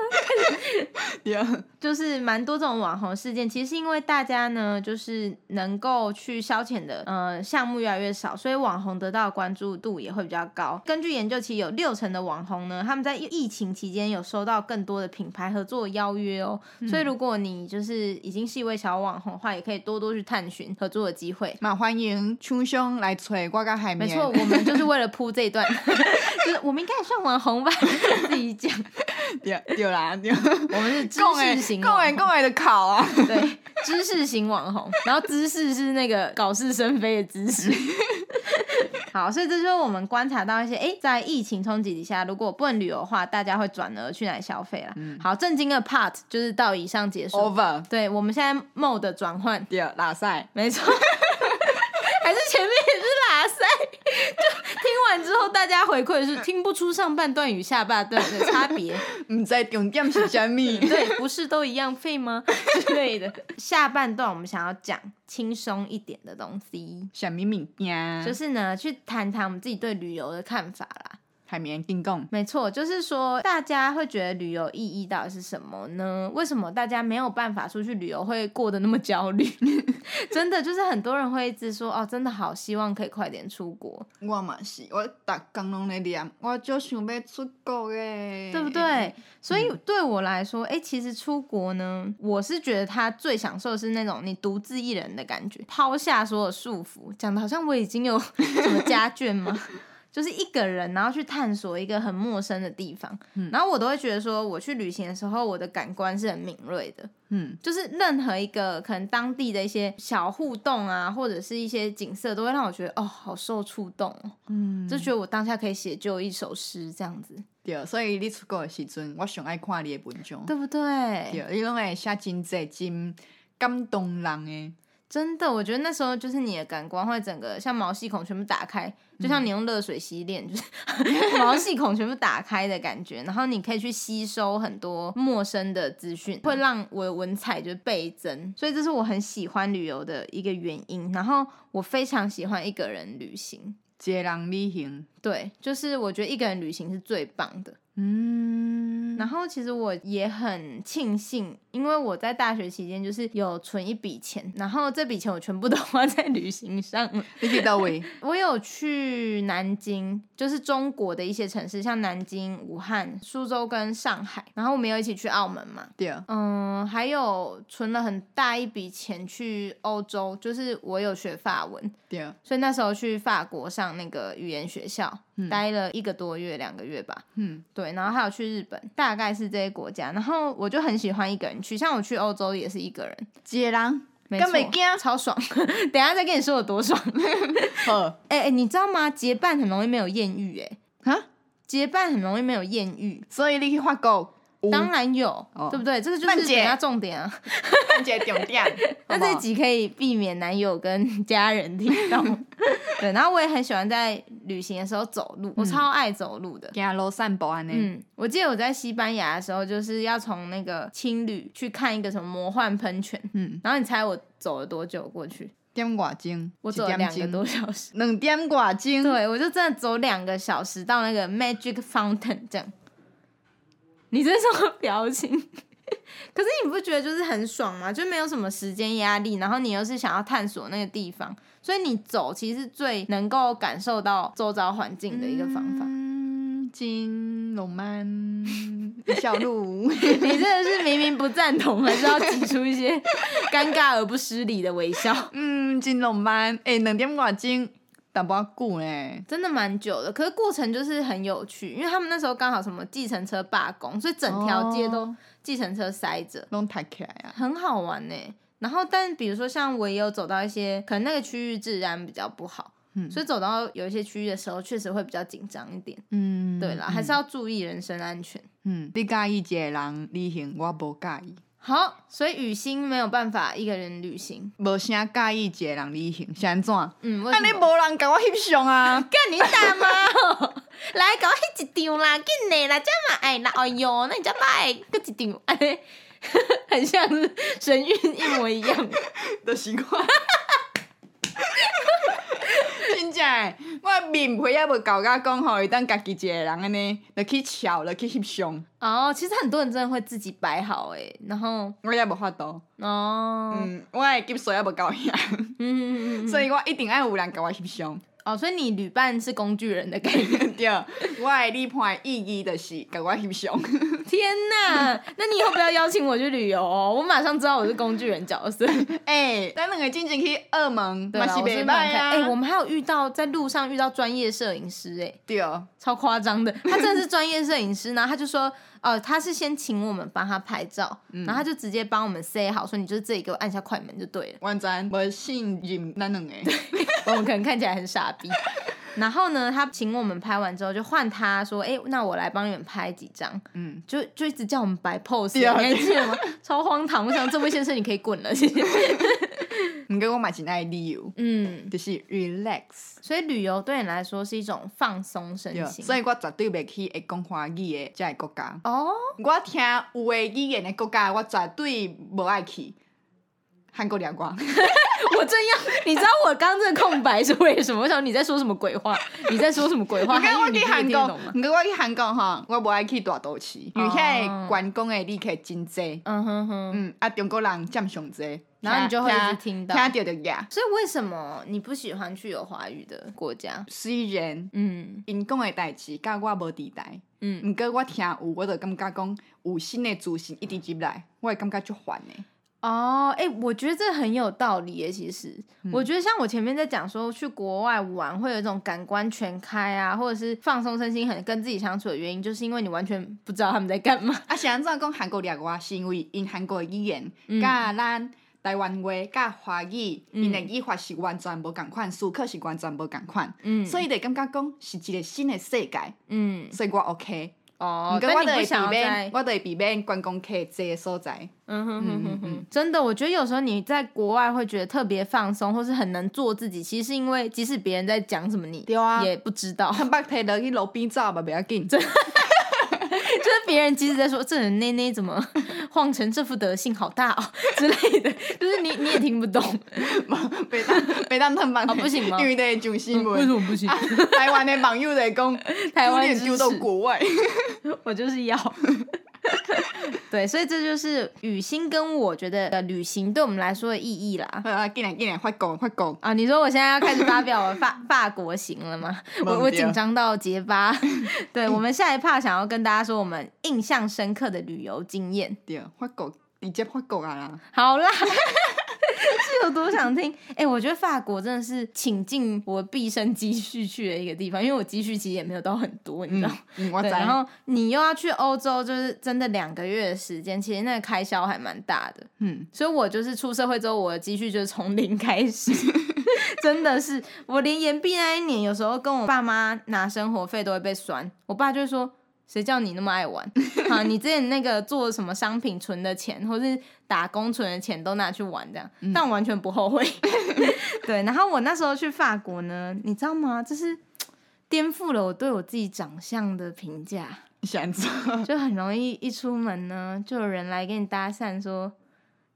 就是蛮多这种网红事件，其实是因为大家呢，就是能够去消遣的呃项目越来越少，所以网红得到的关注度也会比较高。根据研究，其实有六成的网红呢，他们在疫情期间有收到更多的品牌合作邀约哦。嗯、所以如果你就是已经是一位小网红的话，也可以多多去探寻合作的机会。 嘛，欢迎厂商来找我跟海绵。 没错，我们就是为了铺这一段，就是我们应该也算网红吧，自己讲。 对对啦，对， 我们是知识型网红， 讲诶讲诶的考啊， 对，知识型网红，然后知识是那个搞是生非的知识。好，所以这就是我们观察到一些，哎，在疫情冲击底下，如果不能旅游的话，大家会转而去哪里消费啦？嗯、好，正经的 part 就是到以上结束。 Over， 对，我们现在 mode 转换， 对，拉塞， 没错。还是前面也是拉塞，就听完之后大家回馈是听不出上半段与下半段的差别， 不知道重点是什么。 对，不是都一样废吗之类的。下半段我们想要讲轻松一点的东西， 什么物件？ 就是呢，去谈谈我们自己对旅游的看法啦。 海绵跟讲， 没错，就是说大家会觉得旅游意义到底是什么呢？为什么大家没有办法出去旅游会过得那么焦虑？真的就是很多人会一直说哦，真的好希望可以快点出国。 我嘛是，我逐天拢在念，我就想要出国诶， 对不对？所以对我来说，哎、欸，其实出国呢，我是觉得他最享受的是那种你独自一人的感觉，抛下所有束缚，讲的好像我已经有什么家眷吗？就是一个人，然后去探索一个很陌生的地方，嗯、然后我都会觉得说，我去旅行的时候，我的感官是很敏锐的，嗯，就是任何一个可能当地的一些小互动啊，或者是一些景色，都会让我觉得哦，好受触动哦，嗯，就觉得我当下可以写就一首诗这样子。 对，所以你出国的时阵，我上爱看你的文章， 对不对？ 对，你拢会写真济真感动人的。 真的，我觉得那时候就是你的感官会整个像毛细孔全部打开，就像你用热水洗脸，就是毛细孔全部打开的感觉，然后你可以去吸收很多陌生的资讯，会让我的文采就倍增，所以这是我很喜欢旅游的一个原因。然后我非常喜欢一个人旅行， 一个人旅行， 对，就是我觉得一个人旅行是最棒的。嗯，然后其实我也很庆幸，因为我在大学期间就是有存一笔钱，然后这笔钱我全部都花在旅行上。 你去到位？ 我有去南京，就是中国的一些城市，像南京、武汉、苏州跟上海，然后我们有一起去澳门嘛。 对。 嗯，还有存了很大一笔钱去欧洲，就是我有学法文。 对。 所以那时候去法国上那个语言学校。嗯、待了一个多月两个月吧，嗯，对，然后还有去日本，大概是这些国家，然后我就很喜欢一个人去，像我去欧洲也是一个人， 一个人， 没错，超爽。等一下再跟你说有多爽。好，哎、欸、你知道吗？结伴很容易没有艳遇，哎，啊，结伴很容易没有艳遇， 所以你去法国。 当然有、哦，对不对？这个就是等一下重点啊， 半截重点。 那这集可以避免男友跟家人听到。对，然后我也很喜欢在旅行的时候走路，嗯、我超爱走路的， 走路散步安尼。 嗯，我记得我在西班牙的时候，就是要从那个青旅去看一个什么魔幻喷泉，嗯，然后你猜我走了多久过去？ 点外钟， 我走了两个多小时， 两点外钟。 对，我就真的走两个小时到那个 Magic Fountain 这样。你这是什么表情？ 可是你不觉得就是很爽吗？就没有什么时间压力，然后你又是想要探索那个地方，所以你走其实是最能够感受到周遭环境的一个方法。 嗯，真浪漫一小路。 你真的是明明不赞同，还是要挤出一些尴尬而不失礼的微笑。 嗯，真浪漫。哎、欸，两点外钟。淡薄久呢， 真的蛮久的，可是过程就是很有趣，因为他们那时候刚好什么计程车罢工，所以整条街都计程车塞着， 拢抬起来啊， 很好玩呢。然后，但比如说像我也有走到一些，可能那个区域治安比较不好，嗯、所以走到有一些区域的时候，确实会比较紧张一点。嗯，对啦，嗯、还是要注意人身安全。 嗯，你介意一个人旅行，我无介意。 好，所以雨欣没有办法一个人旅行， 无啥介意一个人旅行，是安怎？ 嗯， 那你无人甲我翕相啊？ 干你大妈！来，甲我翕一张啦，紧嘞啦，这嘛爱啦，哎哟，那你这来，搁一张，哎，很像是神韵一模一样， 就是我。真正诶，我面皮还无厚甲讲吼，会当家己一个人安尼，就去笑，就去翕相。 哦，其实很多人真的会自己摆好诶，然后我也无法度。 哦， 嗯，我诶级数也无够遐，嗯嗯嗯，所以我一定爱有人甲我翕相。 哦，所以你旅伴是工具人的概念。 对，我的旅伴的意义就是甲我翕相。 天哪，那你以后不要邀请我去旅游哦，我马上知道我是工具人角色。 哎、欸，咱两个进前去澳门，嘛是袂歹啊。 哎、欸，我们还有遇到在路上遇到专业摄影师、欸，哎， 对， 超夸张的。他真的是专业摄影师，然后他就说，呃，他是先请我们帮他拍照，嗯、然后他就直接帮我们 say 好，说你就是这里给我按下快门就对了。 完全无信任咱两个， 我们可能看起来很傻逼。然后呢，他请我们拍完之后，就换他说：“哎、欸，那我来帮你们拍几张。”嗯，就就一直叫我们摆 pose， 你还记得吗？超荒唐！我想这位先生你可以滚了，谢谢。 不过我嘛真爱旅游，嗯，就是 relax。 所以旅游对你来说是一种放松身心， 所以我绝对袂去会讲华语的这个国家。哦，我听有的语言的国家，我绝对无爱去。韩国聊光。 我这样，你知道我刚这个空白是为什么？我想你在说什么鬼话？你在说什么鬼话？ 你看我去韩国，你看我去韩国哈，我无爱去大都市，因为遐观光的旅客真多。嗯哼哼，嗯啊，中国人占上多， 然后你就会一直听到， 听到就哑。 所以为什么你不喜欢去有华语的国家？ 虽然，嗯，因讲的代志甲我无地带，嗯，不过我听有，我就感觉讲有新的资讯一直入来，我会感觉就烦的。 哦，哎、欸，我觉得这很有道理耶。其实，嗯、我觉得像我前面在讲说，去国外玩会有一种感官全开啊，或者是放松身心，很跟自己相处的原因，就是因为你完全不知道他们在干嘛。 啊，是安怎讲韩国掠我，是因为因韩国的语言，甲、嗯、咱台湾话、甲华语，因的语法是完全无共款，思考是完全无共款，嗯，所以就感觉讲是一个新的世界，嗯，所以我 OK。哦，但你不想要在，我就会避免观光客这个所在。 嗯哼哼哼哼，真的，我觉得有时候你在国外会觉得特别放松，或是很能做自己，其实是因为即使别人在讲什么，你也不知道。 很白提落去路边走嘛，不要紧。 就是别人即使在说这人内内怎么晃成这副德性，好大哦之类的，就是你你也听不懂。 别当别当很棒， 哦，不行吗？ 因为在上新闻、 嗯，为什么不行？ 啊、台湾的网友在讲， 台湾丢到国外， 我就是要。对，所以这就是雨欣跟我觉得的旅行对我们来说的意义啦。 啊，进来进来，快讲快讲啊！你说我现在要开始发表我法法国行了吗？我我紧张到结巴。对，我们下一 part 想要跟大家说我们印象深刻的旅游经验。 对，快讲，直接快讲啊啦！ 好啦。是有多想听？哎、欸，我觉得法国真的是倾尽我毕生积蓄去的一个地方，因为我积蓄其实也没有到很多，你知道？ 嗯，我知。 然后你又要去欧洲，就是真的两个月的时间，其实那个开销还蛮大的。嗯，所以我就是出社会之后，我的积蓄就是从零开始，真的是我连延毕那一年，有时候跟我爸妈拿生活费都会被酸，我爸就会说。谁叫你那么爱玩？好，你之前那个做什么商品存的钱，或是打工存的钱都拿去玩这样，嗯、但我完全不后悔。对，然后我那时候去法国呢，你知道吗？就是颠覆了我对我自己长相的评价。 想做， 就很容易一出门呢，就有人来跟你搭讪说：“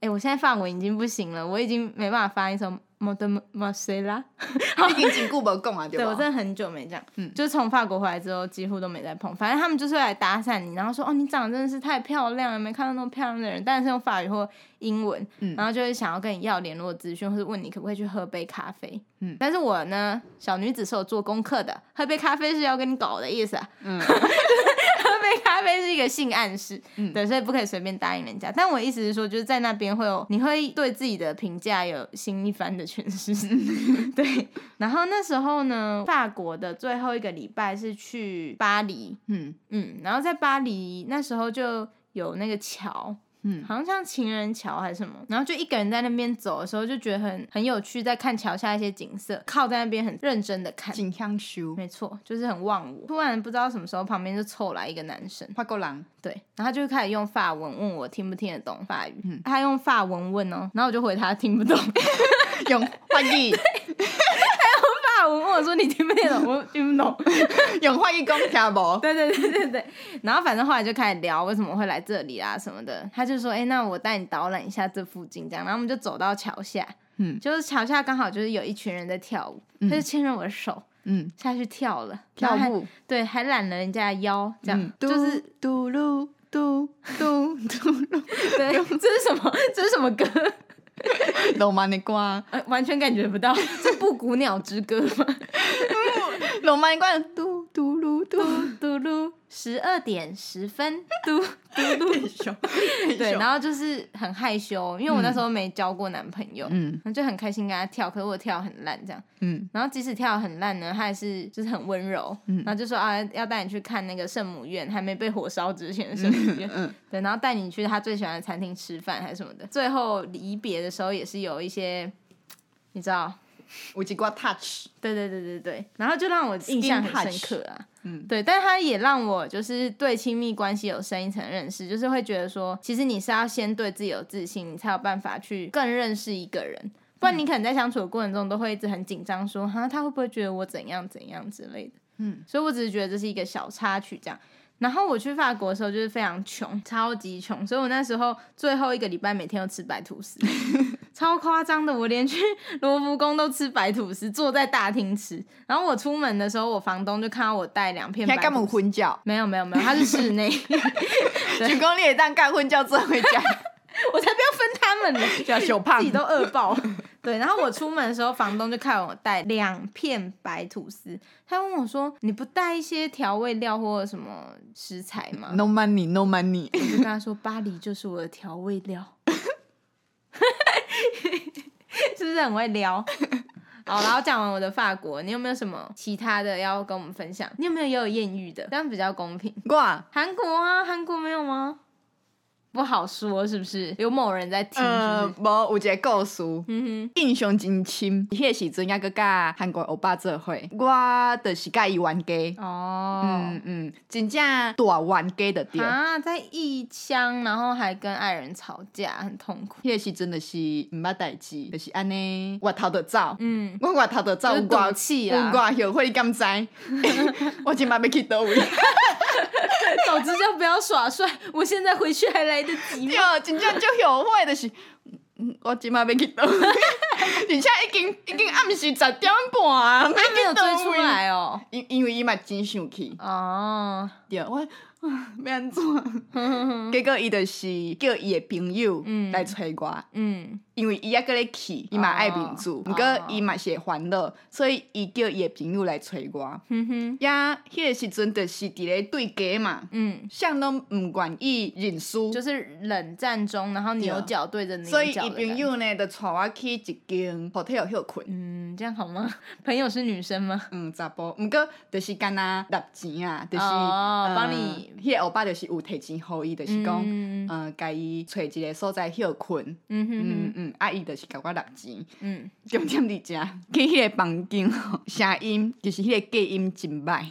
哎、欸，我现在法文已经不行了，我已经没办法发一首莫德马塞拉， 已经真久没讲啊，对吧？ 对，我真的很久没这样，嗯，就是从法国回来之后几乎都没再碰。反正他们就是会来搭讪你，然后说哦，你长得真的是太漂亮了，没看到那么漂亮的人，但是用法语或英文，嗯，然后就会想要跟你要联络资讯，或者问你可不可以去喝杯咖啡，嗯，但是我呢，小女子是有做功课的，喝杯咖啡是要跟你搞的意思啊，嗯。喝杯咖啡是一个性暗示，嗯，对，所以不可以随便答应人家。但我意思是说，就是在那边会有，你会对自己的评价有新一番的诠释，对。然后那时候呢，法国的最后一个礼拜是去巴黎，嗯嗯，然后在巴黎那时候就有那个桥。嗯，好像像情人桥还是什么，然后就一个人在那边走的时候，就觉得很很有趣，在看桥下一些景色，靠在那边很认真的看， 景香修， 没错，就是很忘我。突然不知道什么时候，旁边就凑来一个男生， 法国人， 对，然后他就开始用法文问我听不听得懂法语，嗯、他用法文问哦，然后我就回他听不懂， 用法语。 他用法文问我说你听不听得懂？我听不懂， 用法语讲听不？ 对对对对对。然后反正后来就开始聊为什么会来这里啊什么的，他就说，哎、欸，那我带你导览一下这附近这样。然后我们就走到桥下，嗯，就是桥下刚好就是有一群人在跳舞，嗯、他就牵着我的手，嗯，下去跳了， 跳舞， 对，还揽了人家的腰，这样，嗯、就是嘟噜嘟嘟嘟噜， 对，这是什么？这是什么歌？ 浪漫的歌、 呃，完全感觉不到，是布谷鸟之歌吗？ 浪漫的歌，嘟嘟噜嘟嘟噜，十二点十分，嘟嘟噜，对，然后就是很害羞，因为我那时候没交过男朋友，嗯，就很开心跟他跳，可是我跳很烂这样，嗯，然后即使跳很烂呢，他还是就是很温柔，嗯，然后就说啊，要带你去看那个圣母院，还没被火烧之前的圣母院，嗯，对，然后带你去他最喜欢的餐厅吃饭还是什么的，最后离别的时候也是有一些，你知道。 有一挂 touch， 对对对对对，然后就让我印象很深刻啊，嗯，对，但他也让我就是对亲密关系有深一层认识，就是会觉得说，其实你是要先对自己有自信，你才有办法去更认识一个人，不然你可能在相处的过程中都会一直很紧张，说哈他会不会觉得我怎样怎样之类的，嗯，所以我只是觉得这是一个小插曲这样。然后我去法国的时候就是非常穷，超级穷，所以我那时候最后一个礼拜每天都吃白吐司，超夸张的，我连去罗浮宫都吃白吐司，坐在大厅吃。然后我出门的时候，我房东就看到我带两片白吐司， 他干嘛混脚？ 没有没有没有，他是室内。 举公你也当干混脚之后回家， 我才不要分他们呢， 叫小胖， 自己都饿爆。对，然后我出门的时候，房东就看我带两片白吐司，他问我说：“你不带一些调味料或者什么食材吗 ？”No money, no money。 我就跟他说：“巴黎就是我的调味料。”是不是很会撩？好，然后讲完我的法国，你有没有什么其他的要跟我们分享？你有没有也有艳遇的？这样比较公平。 我啊， 韩国啊，韩国没有吗？不好说，是不是？有某人在听是不是？ 呃，无有一个故事，嗯、印象真深。迄个时阵还佮甲韩国欧巴做伙，我就是甲伊冤家。哦，嗯嗯，真正大冤家的对。 啊，在异乡，然后还跟爱人吵架，很痛苦。 迄个时阵就是毋捌代志，就是安尼，我头就走。嗯，我我头就走，有赌气啦， 有外后悔，你敢知？我今晚要去倒位？ 早知道不要耍帅，我现在回去还来得及吗？ 对，真正足后悔就是，我今晚要去倒位，而且已经已经暗时十点半啊， 他没有追出来哦， 因因为伊嘛真生气。哦，对，我要安怎？结果伊就是叫伊的朋友来找我，嗯，因为伊还搁咧气，伊嘛爱面子，毋过伊嘛是会烦恼，所以伊叫伊的朋友来找我。嗯哼，呀，迄个时阵就是伫咧对家嘛，嗯，谁拢毋愿意认输， 就是冷战中，然后牛角对着牛角， 所以伊朋友呢就带我去一间 hotel 休困。 嗯，这样好吗？朋友是女生吗？ 嗯，查甫，毋过就是干那纳钱啊，就是哦，帮你。 迄个欧巴就是有摕钱互伊，就是讲，嗯，呃，甲伊找一个所在休困，嗯哼嗯嗯，啊，伊就是甲我纳钱，嗯，重点伫遮，去迄个房间吼，声音就是迄个隔音真歹，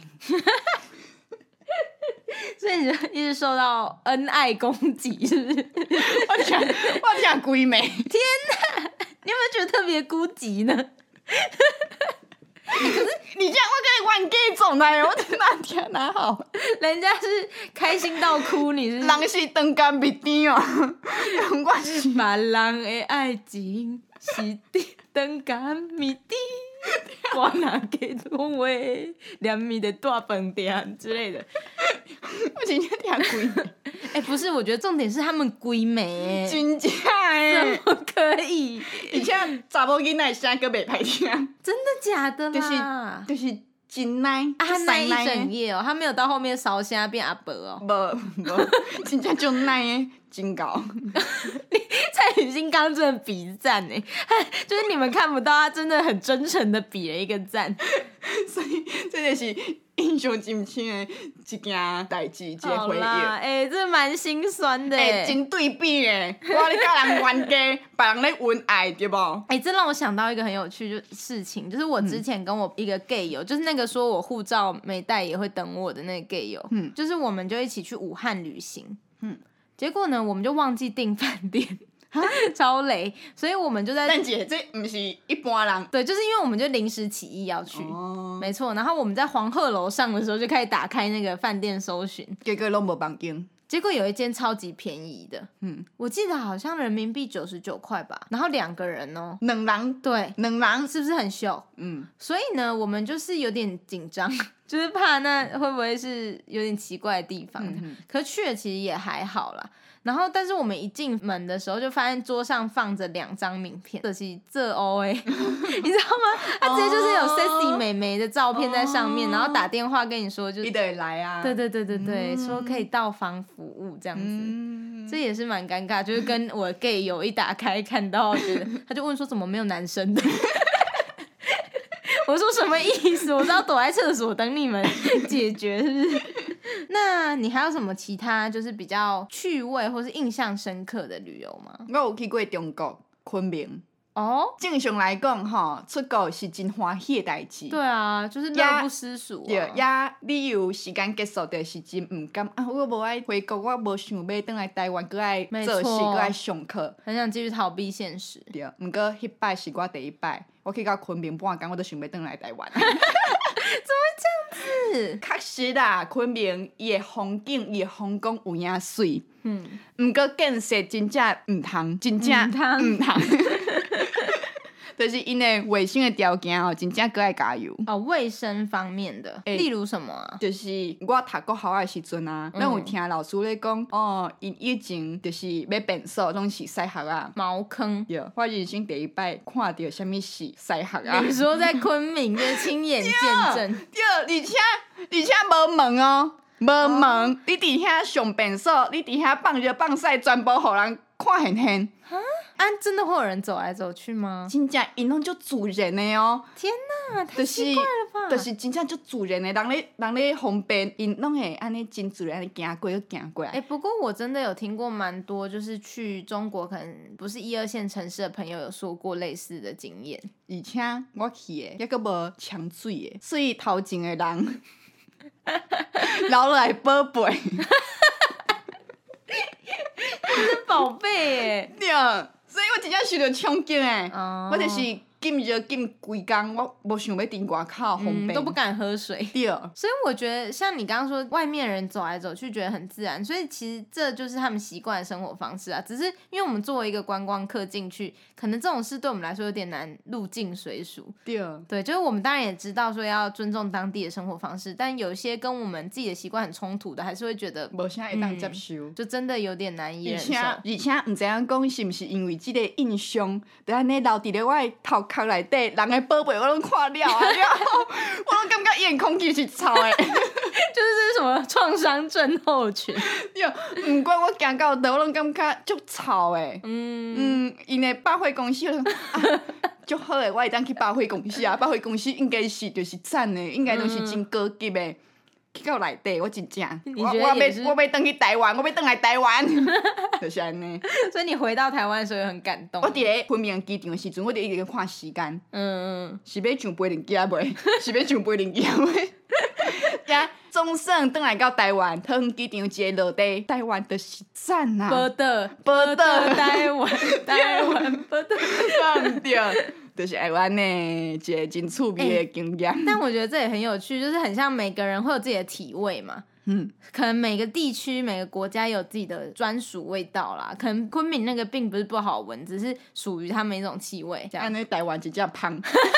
所以你就一直受到恩爱攻击，是不是？ 我听我听规暝， 天哪，你有没有觉得特别孤寂呢？ 可是你这样我跟你冤家总来，我哪天哪好？ 人家是开心到哭，你是人是长甘蜜甜哦，我是别人的爱情是长甘蜜甜。我哪给讲话，连米的大饭店之类的， 我真的听鬼。 哎、欸，不是，我觉得重点是他们鬼美， 真假的， 怎么可以？ 而且查某囡仔声阁袂歹听， 真的假的啦？就是就是真奶， 啊，他奶一整夜哦，他没有到后面烧虾变阿伯哦， 无无，真正就奶的真高。 蔡雨欣刚真的比赞哎，就是你们看不到，他真的很真诚的比了一个赞， 所以这就是印象真深的一件代志，一个回忆。 哎、欸，这蛮心酸的哎、 欸，真对比诶！我你甲人冤家，别人咧恩爱，对不？ 哎、欸，这让我想到一个很有趣的事情，就是我之前跟我一个 gay 友，嗯、就是那个说我护照没带也会等我的那个 gay 友，嗯，就是我们就一起去武汉旅行，嗯，结果呢，我们就忘记订饭店。超雷，所以我们就在。 但姐，这不是一般人。 对，就是因为我们就临时起意要去，哦、没错。然后我们在黄鹤楼上的时候就开始打开那个饭店搜寻， 结果都没房间。 结果有一间超级便宜的，嗯，我记得好像人民币九十九块吧，然后两个人哦、喔， 两人， 对， 两人是不是很秀？嗯，所以呢，我们就是有点紧张，就是怕那会不会是有点奇怪的地方，嗯、可是去了其实也还好啦。然后，但是我们一进门的时候，就发现桌上放着两张名片，这是这哦哎，你知道吗？他直接就是有 sexy 美眉的照片在上面，然后打电话跟你说，就一得来啊， 对对对对对，嗯、说可以到房服务这样子，嗯、这也是蛮尴尬。就是跟我 gay 友一打开看到，觉得他就问说怎么没有男生的。我说什么意思？我知道躲在厕所等你们解决，是不是？那你还有什么其他就是比较趣味或是印象深刻的旅游吗？ 我有去过中国昆明。 哦， 正常来讲吼，出国是真欢喜的代志。 对啊，就是乐不思蜀、啊。 对，也旅游时间结束就是真唔甘啊！我无爱回国，我无想要倒来台湾，搁爱做事，搁爱上课， 很想继续逃避现实。 对，毋过迄摆是我第一摆，我去到昆明半工，我都想要倒来台湾。 怎么会这样子？ 确实啦，昆明伊的风景、伊的风光有影水，嗯，毋过建设真正毋通，真正毋通。就是因的卫生的条件哦，真正搁爱加油哦。卫生方面的，欸、例如什么啊？ 就是我读国校的时阵啊，咱、嗯、有听老师咧讲，哦，因以前就是要变数，拢是西学啊， 茅坑。 对，我人生第一摆看到什么是西学啊。 你说在昆明就亲眼见证， 对，而且而且无门哦，无门，哦、你伫遐上变数，你伫遐放热放晒，全部互人看现现。 啊，真的会有人走来走去吗？ 真正因拢就自然的哦！ 天哪，太奇怪了吧！ 就是真正就自然的，人咧人咧方便，因拢会安尼真自然的行过去行过来。 哎、欸，不过我真的有听过蛮多，就是去中国可能不是一二线城市的朋友有说过类似的经验。 而且我去的抑阁无呛水的，所以头前的人留落来宝贝。 你是宝贝耶！ 对，所以我真正受到冲击诶， oh. 我就是浸热浸规工，我无想要伫外口方便、 嗯，都不敢喝水。 对， 所以我觉得像你刚刚说，外面人走来走去觉得很自然，所以其实这就是他们习惯的生活方式啊。只是因为我们作为一个观光客进去，可能这种事对我们来说有点难入境随俗。 对， 对，就是我们当然也知道说要尊重当地的生活方式，但有一些跟我们自己的习惯很冲突的，还是会觉得无啥会当接受、 嗯，就真的有点难以忍受。 而且而且唔知影讲是毋是因为这个印象，就安尼留伫咧我的头壳内底，人的宝贝我拢看了啊，然后我拢感觉伊的空气是臭的，就是这是什么创伤症候群？ 对，毋管我行到倒，我拢感觉足臭的。嗯嗯，因的百货公司，足、啊、好的，我会当去百货公司啊，百货公司应该是就是赞的，应该都是真高级的。嗯去到内底，我真正，我我要我要回去台湾，我要回来台湾，就是安尼。 所以你回到台湾的时候也很感动。 我伫咧昆明机场的时阵，我就一直看時間，嗯嗯，是要上飛輪機袂？是要上飛輪機袂？ 家总算回来到台湾，桃园机场一个落地，台湾就是赞啊！ 报道报道台湾，台湾报道， 对不对？就是台湾呢，一个真趣味的经验。 但我觉得这也很有趣，就是很像每个人会有自己的体味嘛。嗯，可能每个地区、每个国家有自己的专属味道啦。可能昆明那个并不是不好闻，只是属于他们一种气味。这样， 那台湾就叫胖。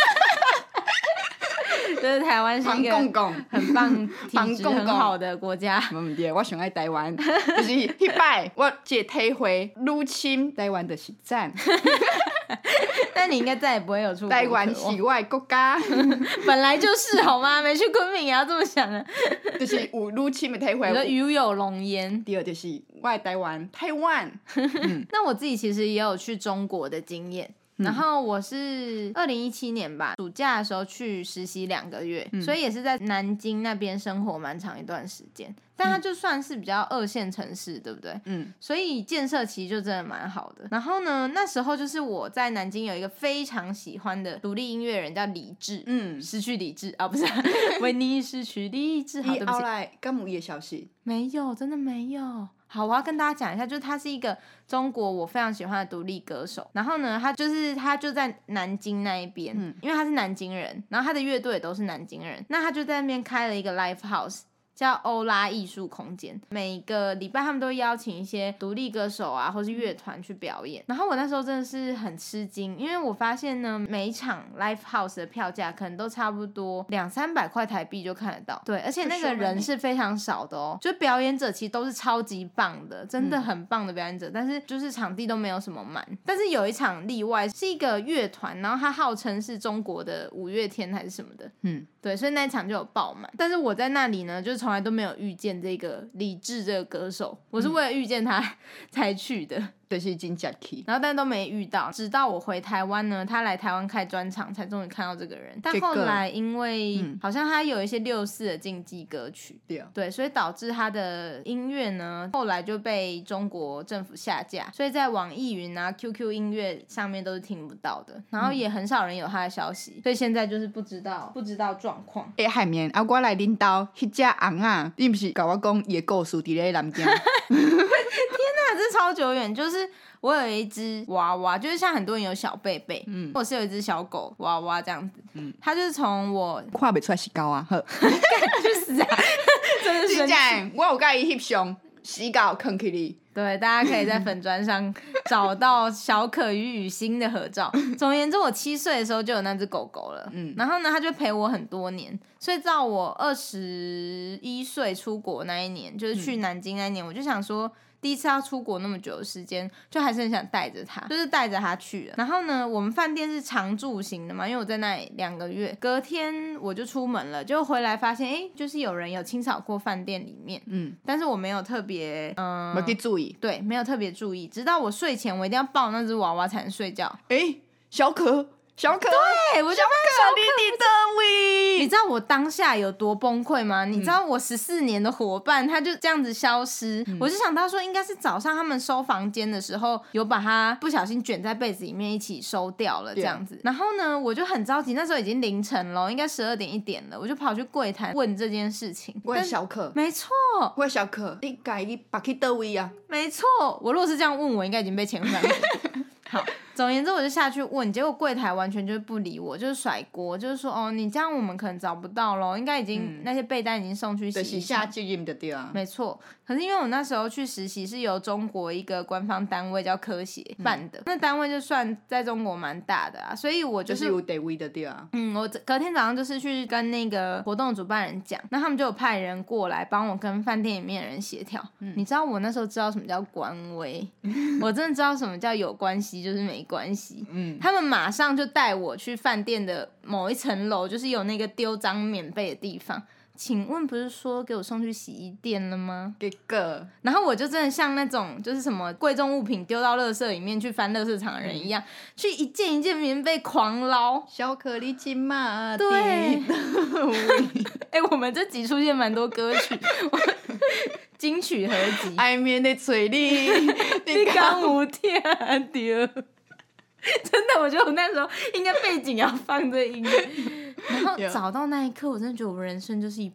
就是台湾是一个很棒、体质很好的国家。 唔对，我想爱台湾，就是迄摆我这体会入侵台湾就是赞。 但你应该再也不会有出国。 台湾是我的国家， 本来就是好吗？没去昆明也要这么想啊。 就是有入侵的体会。 你说与有龙焉。 第二就是我的台湾，台湾。 嗯、那我自己其实也有去中国的经验。然后我是二零一七年吧，暑假的时候去实习两个月、嗯，所以也是在南京那边生活蛮长一段时间。但它就算是比较二线城市，对不对？嗯，所以建设其实就真的蛮好的。然后呢，那时候就是我在南京有一个非常喜欢的独立音乐人叫李志，嗯，失去理智啊，不是，为你失去理智。好，对不起。后来敢有伊的消息？ 没有，真的没有。好，我要跟大家讲一下，就是他是一个中国我非常喜欢的独立歌手。然后呢，他就是他就在南京那一边、嗯，因为他是南京人，然后他的乐队也都是南京人。那他就在那边开了一个 live house。叫欧拉艺术空间，每个礼拜他们都会邀请一些独立歌手啊，或是乐团去表演。然后我那时候真的是很吃惊，因为我发现呢，每一场 live house 的票价可能都差不多两三百块台币就看得到。对，而且那个人是非常少的哦，就表演者其实都是超级棒的，真的很棒的表演者，嗯、但是就是场地都没有什么满。但是有一场例外，是一个乐团，然后他号称是中国的五月天还是什么的，嗯，对，所以那一场就有爆满。但是我在那里呢，就是从来都没有遇见这个李志这个歌手，我是为了遇见他才去的。 就是真假去， 然后但都没遇到，直到我回台湾呢，他来台湾开专场，才终于看到这个人。但后来因为、嗯、好像他有一些六四的禁忌歌曲，对，对，所以导致他的音乐呢，后来就被中国政府下架，所以在网易云啊、Q Q 音乐上面都是听不到的，然后也很少人有他的消息，所以现在就是不知道不知道状况。 哎，海绵啊，我来恁兜迄只红啊，你不是跟我讲伊的故事伫咧南京？ 天哪，这超久远，就是我有一只娃娃，就是像很多人有小贝贝，嗯，我是有一只小狗娃娃这样子，嗯，它就是从我看不出来是狗啊，呵， 去死啊！真的是真，我有跟伊翕相，死狗坑起你。 对，大家可以在粉专上找到小可与雨欣的合照。总而言之，我七岁的时候就有那只狗狗了，嗯，然后呢，它就陪我很多年，所以到我二十一岁出国那一年，就是去南京那一年，嗯、我就想说。第一次要出国那么久的时间，就还是很想带着他，就是带着他去了。然后呢，我们饭店是常住型的嘛，因为我在那里两个月，隔天我就出门了，就回来发现，哎，就是有人有清扫过饭店里面，嗯，但是我没有特别，嗯， 没去注意， 对，没有特别注意，直到我睡前我一定要抱那只娃娃才能睡觉。 哎，小可。小可， 对，我就发现小可你的位， 你知道我当下有多崩溃吗？你知道我十四年的伙伴他就这样子消失，嗯、我就想到说应该是早上他们收房间的时候有把他不小心卷在被子里面一起收掉了这样子。然后呢，我就很着急，那时候已经凌晨了，应该十二点一点了，我就跑去柜台问这件事情。 我小可， 没错， 我小可，你家己把去倒位啊？ 没错，我如果是这样问我，应该已经被遣返了。好，总而言之我就下去问，结果柜台完全就是不理我，就是甩锅，就是说哦，你这样我们可能找不到咯，应该已经、嗯、那些被单已经送去洗衣厂， 下责任的对啊， 没错。可是因为我那时候去实习是由中国一个官方单位叫科协办的、嗯，那单位就算在中国蛮大的啊，所以我就是、 就是有地位的对啊。 嗯，我隔天早上就是去跟那个活动主办人讲，那他们就有派人过来帮我跟饭店里面的人协调、嗯。你知道我那时候知道什么叫官威，我真的知道什么叫有关系就是没关系。嗯，他们马上就带我去饭店的某一层楼，就是有那个丢脏棉被的地方。请问不是说给我送去洗衣店了吗？ 给个， 然后我就真的像那种就是什么贵重物品丢到垃圾里面去翻垃圾场的人一样、嗯，去一件一件棉被狂捞。 小可丽金马对，哎、欸，我们这集出现蛮多歌曲，金曲合集。 爱面的嘴里， 你敢有听到？真的，我觉得我那时候应该背景要放这音乐。然后找到那一刻，我真的觉得我人生就是一部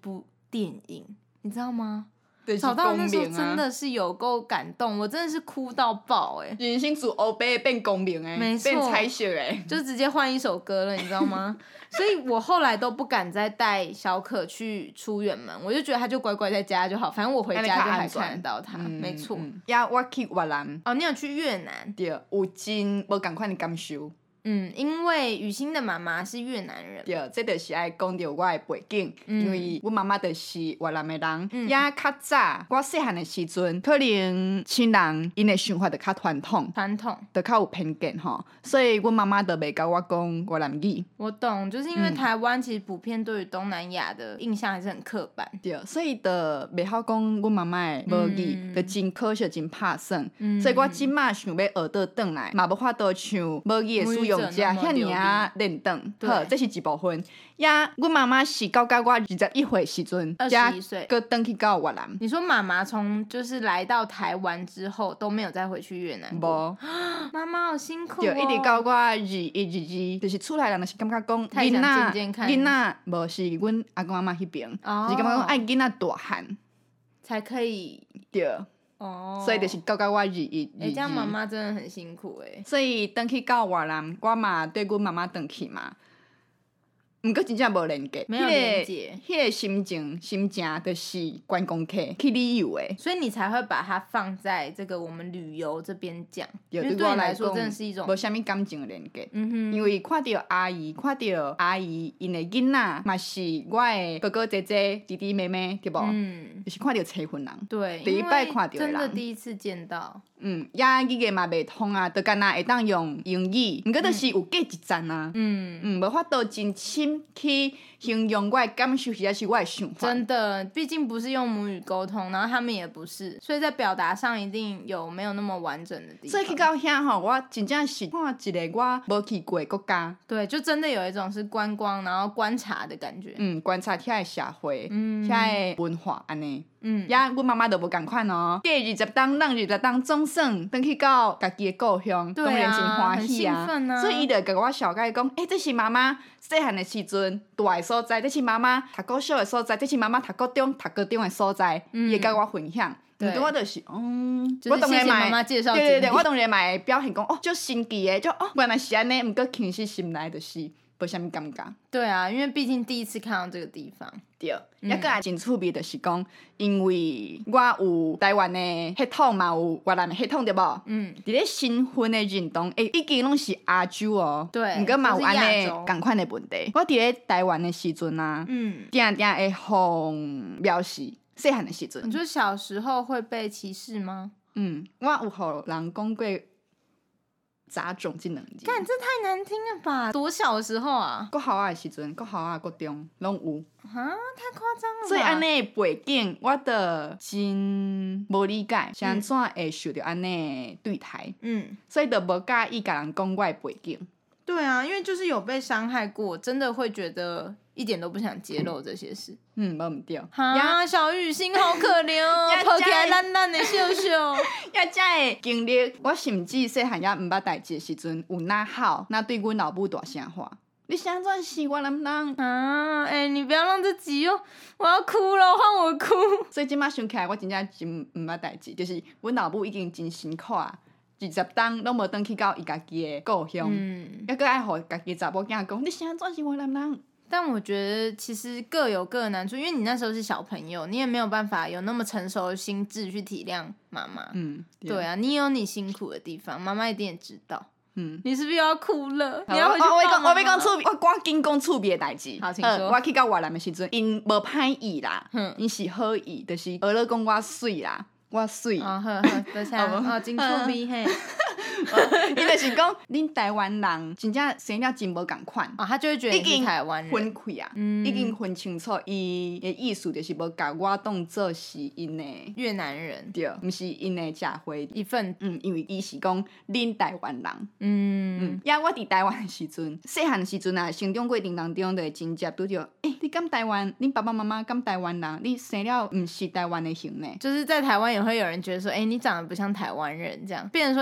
电影，你知道吗？ 就是找到那时候公民啊真的是有够感动，我真的是哭到爆哎、欸！ 人生从黑白变公民诶， 没错变彩色诶， 就直接换一首歌了，你知道吗？所以我后来都不敢再带小可去出远门，我就觉得他就乖乖在家就好，反正我回家就还看得到他， 嗯、 没错。 呀、嗯，我去越南。 哦，你有去越南？ 对，有真无同款的感受。 嗯，因为雨欣的妈妈是越南人， 对，这就是爱讲到我的背景，嗯、因为我妈妈就是越南的人，也、嗯、较早我细汉的时阵，可能亲人因的想法就较传统， 传统， 就较有偏见吼，所以我妈妈就袂甲我讲越南语。 我懂，就是因为台湾其实普遍对于东南亚的印象还是很刻板， 对，所以就袂晓讲我妈妈的母语，嗯、就真可惜，真拍算。嗯、所以我即马想要学倒转来，嘛无法度像母语的使用。用者遐尔啊练长，好，这是一部分。呀，阮妈妈是到到我二十一岁时阵， 二十一岁， 佮转去到越南。 你说妈妈从就是来到台湾之后都没有再回去越南过？无，妈妈好辛苦哦。 就一直到我二一、二二，就是厝内人就是感觉讲囡仔，囡仔无是阮阿公阿嬷迄边，哦、就是感觉讲爱囡仔大汉才可以。 对。 哦， oh, 所以就是到到我二一、二二。 哎，这样妈妈真的很辛苦哎。 所以转去到越南，我嘛对阮妈妈转去嘛，毋过真正无连接， 没有连接。 迄、那個那個心情、心情就是观光客去旅游诶， 所以你才会把它放在这个我们旅游这边讲，因为对你来说真的是一种无啥物感情的连接。 嗯哼， 因为看到阿姨，看到阿姨因的囡仔，嘛是我的哥哥姐姐、弟弟妹妹，对无？嗯，就是看到七分人， 对， 第一摆看到的人， 真的第一次见到。 嗯，也语言嘛袂通啊，就干那会当用英语，毋过就是有隔一层啊。嗯嗯，无法度真深去形容我的感受，或者是我的想法。 真的，毕竟不是用母语沟通，然后他们也不是，所以在表达上一定有没有那么完整的地方。 所以去到遐吼，我真正是看一个我无去过的国家。 对，就真的有一种是观光，然后观察的感觉。 嗯，观察遐的社会，嗯，遐的文化安尼。嗯，也阮妈妈就无共款哦。过二十档，咱二十档总算转去到家己的故乡，当然真欢喜啊。 啊所以伊就甲我小解讲，诶、欸，这是妈妈细汉的时阵住的所在，这是妈妈读高小的所在，这是妈妈读高中、读高中的所在，伊会甲我分享。对，我就是，嗯， 就是、谢谢妈妈介绍。 对对对，我当然嘛会表现讲，哦，就新奇的，就哦，原来是安尼，毋过其实心内就是无啥物感觉。 对啊，因为毕竟第一次看到这个地方。 对，抑个也真趣味，就是讲，因为我有台湾的血统嘛，有越南的血统对无？嗯。伫咧身份的认同，诶、欸，已经拢是亚洲哦。 对。 毋过嘛有安尼共款的问题。我伫咧台湾的时阵啊，嗯，定定会互藐视。细汉的时阵。 你说小时候会被歧视吗？ 嗯，我有互人讲过。杂种这两字， 干这太难听了吧！多小的时候啊？ 国校啊的时阵，国校啊、国中拢有。 哈，太夸张了吧！ 所以安尼的背景，我的真无理解，是安怎会受到安尼的对待？嗯，所以就无介意甲人讲我的背景。 对啊，因为就是有被伤害过，真的会觉得一点都不想揭露这些事。 嗯，无毋对。 哈，小雨欣好可怜哦，抱起来烂烂的秀秀。 呀，这的经历，我甚至细汉也毋捌代志的时阵，有哪好，那对阮老母大声话。你想怎是越南人啊？哎、欸，你不要让这集哦，我要哭了，换我哭。 所以即摆想起来，我真正真毋捌代志，就是阮老母已经真辛苦啊。二十档拢无转去到伊家己的故乡，嗯，还佫爱互家己查某囝讲，你想怎是越南人？ 但我觉得其实各有各的难处，因为你那时候是小朋友，你也没有办法有那么成熟的心智去体谅妈妈。嗯，对, 对啊，你有你辛苦的地方，妈妈一定也知道。嗯，你是不是又要哭了？你要回去抱妈妈？ 我要讲趣，我赶紧讲趣味的代志。 好，请说。 呃、我去到越南的时阵，因无歹意啦，因是好意，就是学了讲我水啦。我水， 哦好好，多谢，哦真趣味嘿。 伊就是讲，恁台湾人真正生了真无共款， 哦，他就会觉得你是台湾人， 分开啊，嗯、已经分清楚，伊的意思就是无甲我当做是因的越南人， 对，毋是因的社会一份， 嗯，因为伊是讲恁台湾人，嗯嗯，呀，我伫台湾的时阵，细汉的时阵啊，成长过程当中就会真接拄着，诶、欸，你敢台湾？恁爸爸妈妈敢台湾人？你生了毋是台湾的型呢？ 就是在台湾也会有人觉得说，诶、欸，你长得不像台湾人，这样，变成说你有点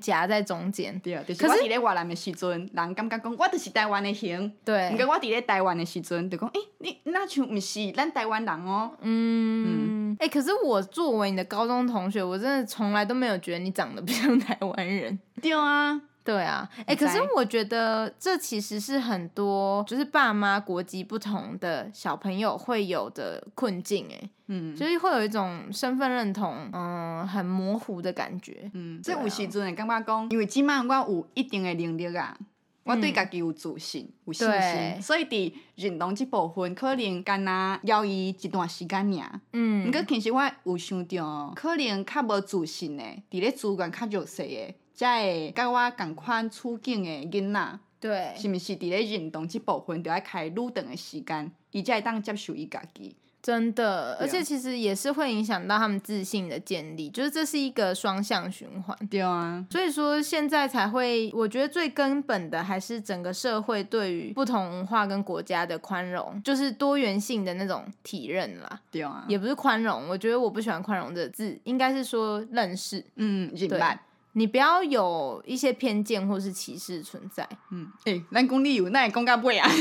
夹在中间。 对，就是我伫咧越南的时阵，人感觉讲我就是台湾的型， 对。 毋过我伫咧台湾的时阵，就讲诶、欸，你那像毋是咱台湾人哦。 嗯，哎、嗯欸，可是我作为你的高中同学，我真的从来都没有觉得你长得不像台湾人。 对啊。 对啊，哎、欸，可是我觉得这其实是很多就是爸妈国籍不同的小朋友会有的困境，哎，嗯，就是会有一种身份认同，嗯，很模糊的感觉。嗯， 这、啊、有时阵会感觉讲，因为即摆我有一定的能力啊，我对家己有自信、嗯、有信心，所以伫运动这部分可能干那要伊一段时间尔。嗯，不过其实我有想到，可能较无自信的，伫咧资源较弱势的。才会甲我同款处境的囡仔， 对， 是毋是伫咧运動這部分，就要開愈長的時間，伊才會當接受伊家己。 真的，而且其實也是會影響到他們自信的建立，就是這是一個雙向循環。 對啊， 所以說現在才會，我覺得最根本的還是整個社會對於不同文化跟國家的寬容，就是多元性的那種體認啦。 對啊， 也不是寬容，我覺得我不喜歡寬容這個字，應該是說認識。 嗯，認識。 你不要有一些偏見或是歧視存在。 嗯，誒、欸，咱講理由，咱會講到尾啊，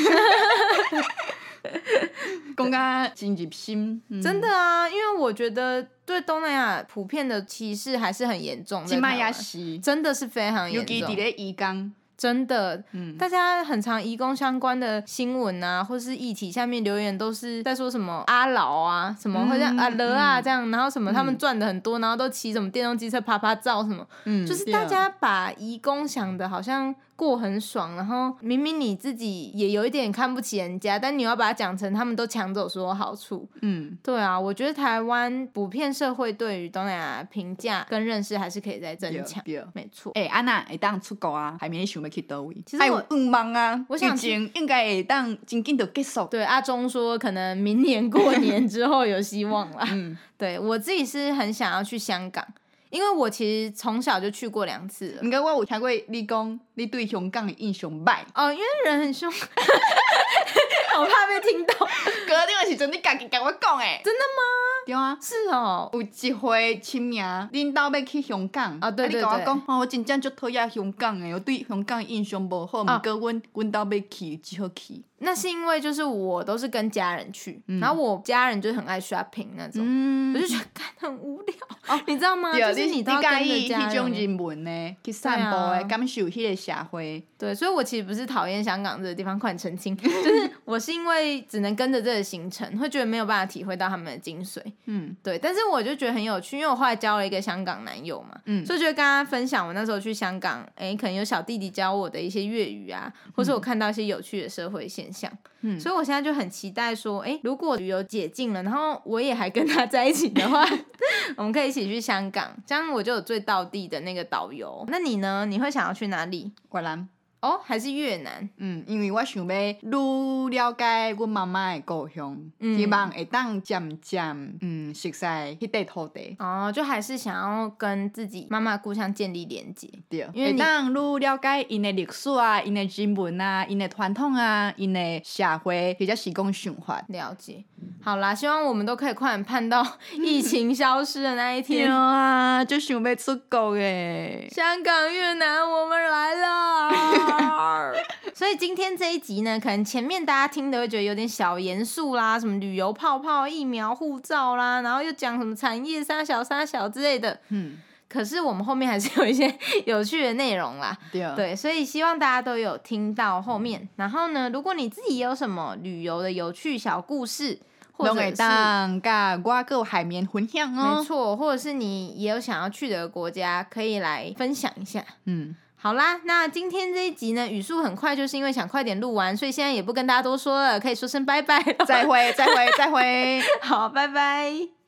講到真入心、嗯。 真的啊，因為我覺得對東南亞普遍的歧視還是很嚴重的。 現在也是， 真的是非常嚴重。 尤其在咧移工。 真的、嗯，大家很常移工相關的新聞啊，或是議題下面留言都是在說什麼阿勞啊，什麼或者阿勒啊這樣、嗯，然後什麼他們賺的很多、嗯，然後都騎什麼電動機車啪啪照什麼、嗯，就是大家把移工想的好像過很爽，然後明明你自己也有一點看不起人家，但你要把它講成他們都搶走所有好處。嗯，對啊，我覺得台灣普遍社會對於東南亞評價跟認識還是可以再增強。沒錯。 哎、欸，安娜會當出國啊，還沒想要去倒位？ 其實我有願望啊， 我想疫情應該會當真緊就結束。 對，阿中說可能明年過年之後有希望啦。嗯，對，我自己是很想要去香港。因為我其實從小就去過兩次了。 不過我有聽過你講，你對香港的印象壞。 哦，因為人很兇，我怕被聽到。 隔天的時陣，你自己跟我講誒。 真的嗎？ 對啊。 是哦。 有一回清明，恁兜要去香港。 啊、哦，對對對。 啊、你跟我講，哦，我真正足討厭香港誒，我對香港的印象不好。不過阮阮兜要去，只好去。 那是因為就是我都是跟家人去，嗯、然後我家人就很愛 shopping 那種，嗯、我就覺得看很無聊、哦，你知道嗎？就是你都要跟着家人。你介意迄種人文呢？去散步誒，感受迄個社會。對，所以我其實不是討厭香港這個地方，快點澄清，就是我是因為只能跟着這個行程，會覺得沒有辦法體會到他們的精髓。嗯，對，但是我就覺得很有趣，因為我後來交了一個香港男友嘛，嗯，所以就跟他分享我那時候去香港，誒，可能有小弟弟教我的一些粵語啊，或是我看到一些有趣的社會現象。嗯，所以我現在就很期待說，哎、欸，如果旅遊解禁了，然後我也還跟他在一起的話，我們可以一起去香港，這樣我就有最道地的那個導遊。那你呢？你會想要去哪裡？ 越南。 哦，還是越南？ 嗯，因為我想要愈了解我媽媽的故鄉、嗯，希望會當漸漸嗯熟悉迄塊土地。 哦，就還是想要跟自己媽媽故鄉建立連結。 對，因為會當愈了解因的歷史啊，因的人文啊，因的傳統啊，因的社會，或者是講想法。 了解。好啦，希望我們都可以快點盼到疫情消失的那一天。 對啊，就想要出國誒。 香港、越南，我們來了。所以今天這一集呢，可能前面大家聽的會覺得有點小嚴肅啦，什麼旅遊泡泡、疫苗護照啦，然後又講什麼產業三小三小之類的。嗯，可是我們後面還是有一些有趣的內容啦。對，對，所以希望大家都有聽到後面。然後呢，如果你自己有什麼旅遊的有趣小故事，或者是當跟我個海綿分享哦， 沒錯，或者是你也有想要去的國家，可以來分享一下。嗯。好啦，那今天這一集呢，語速很快，就是因為想快點錄完，所以現在也不跟大家多說了，可以說聲拜拜了。 再會，再會，再會。 好，拜拜。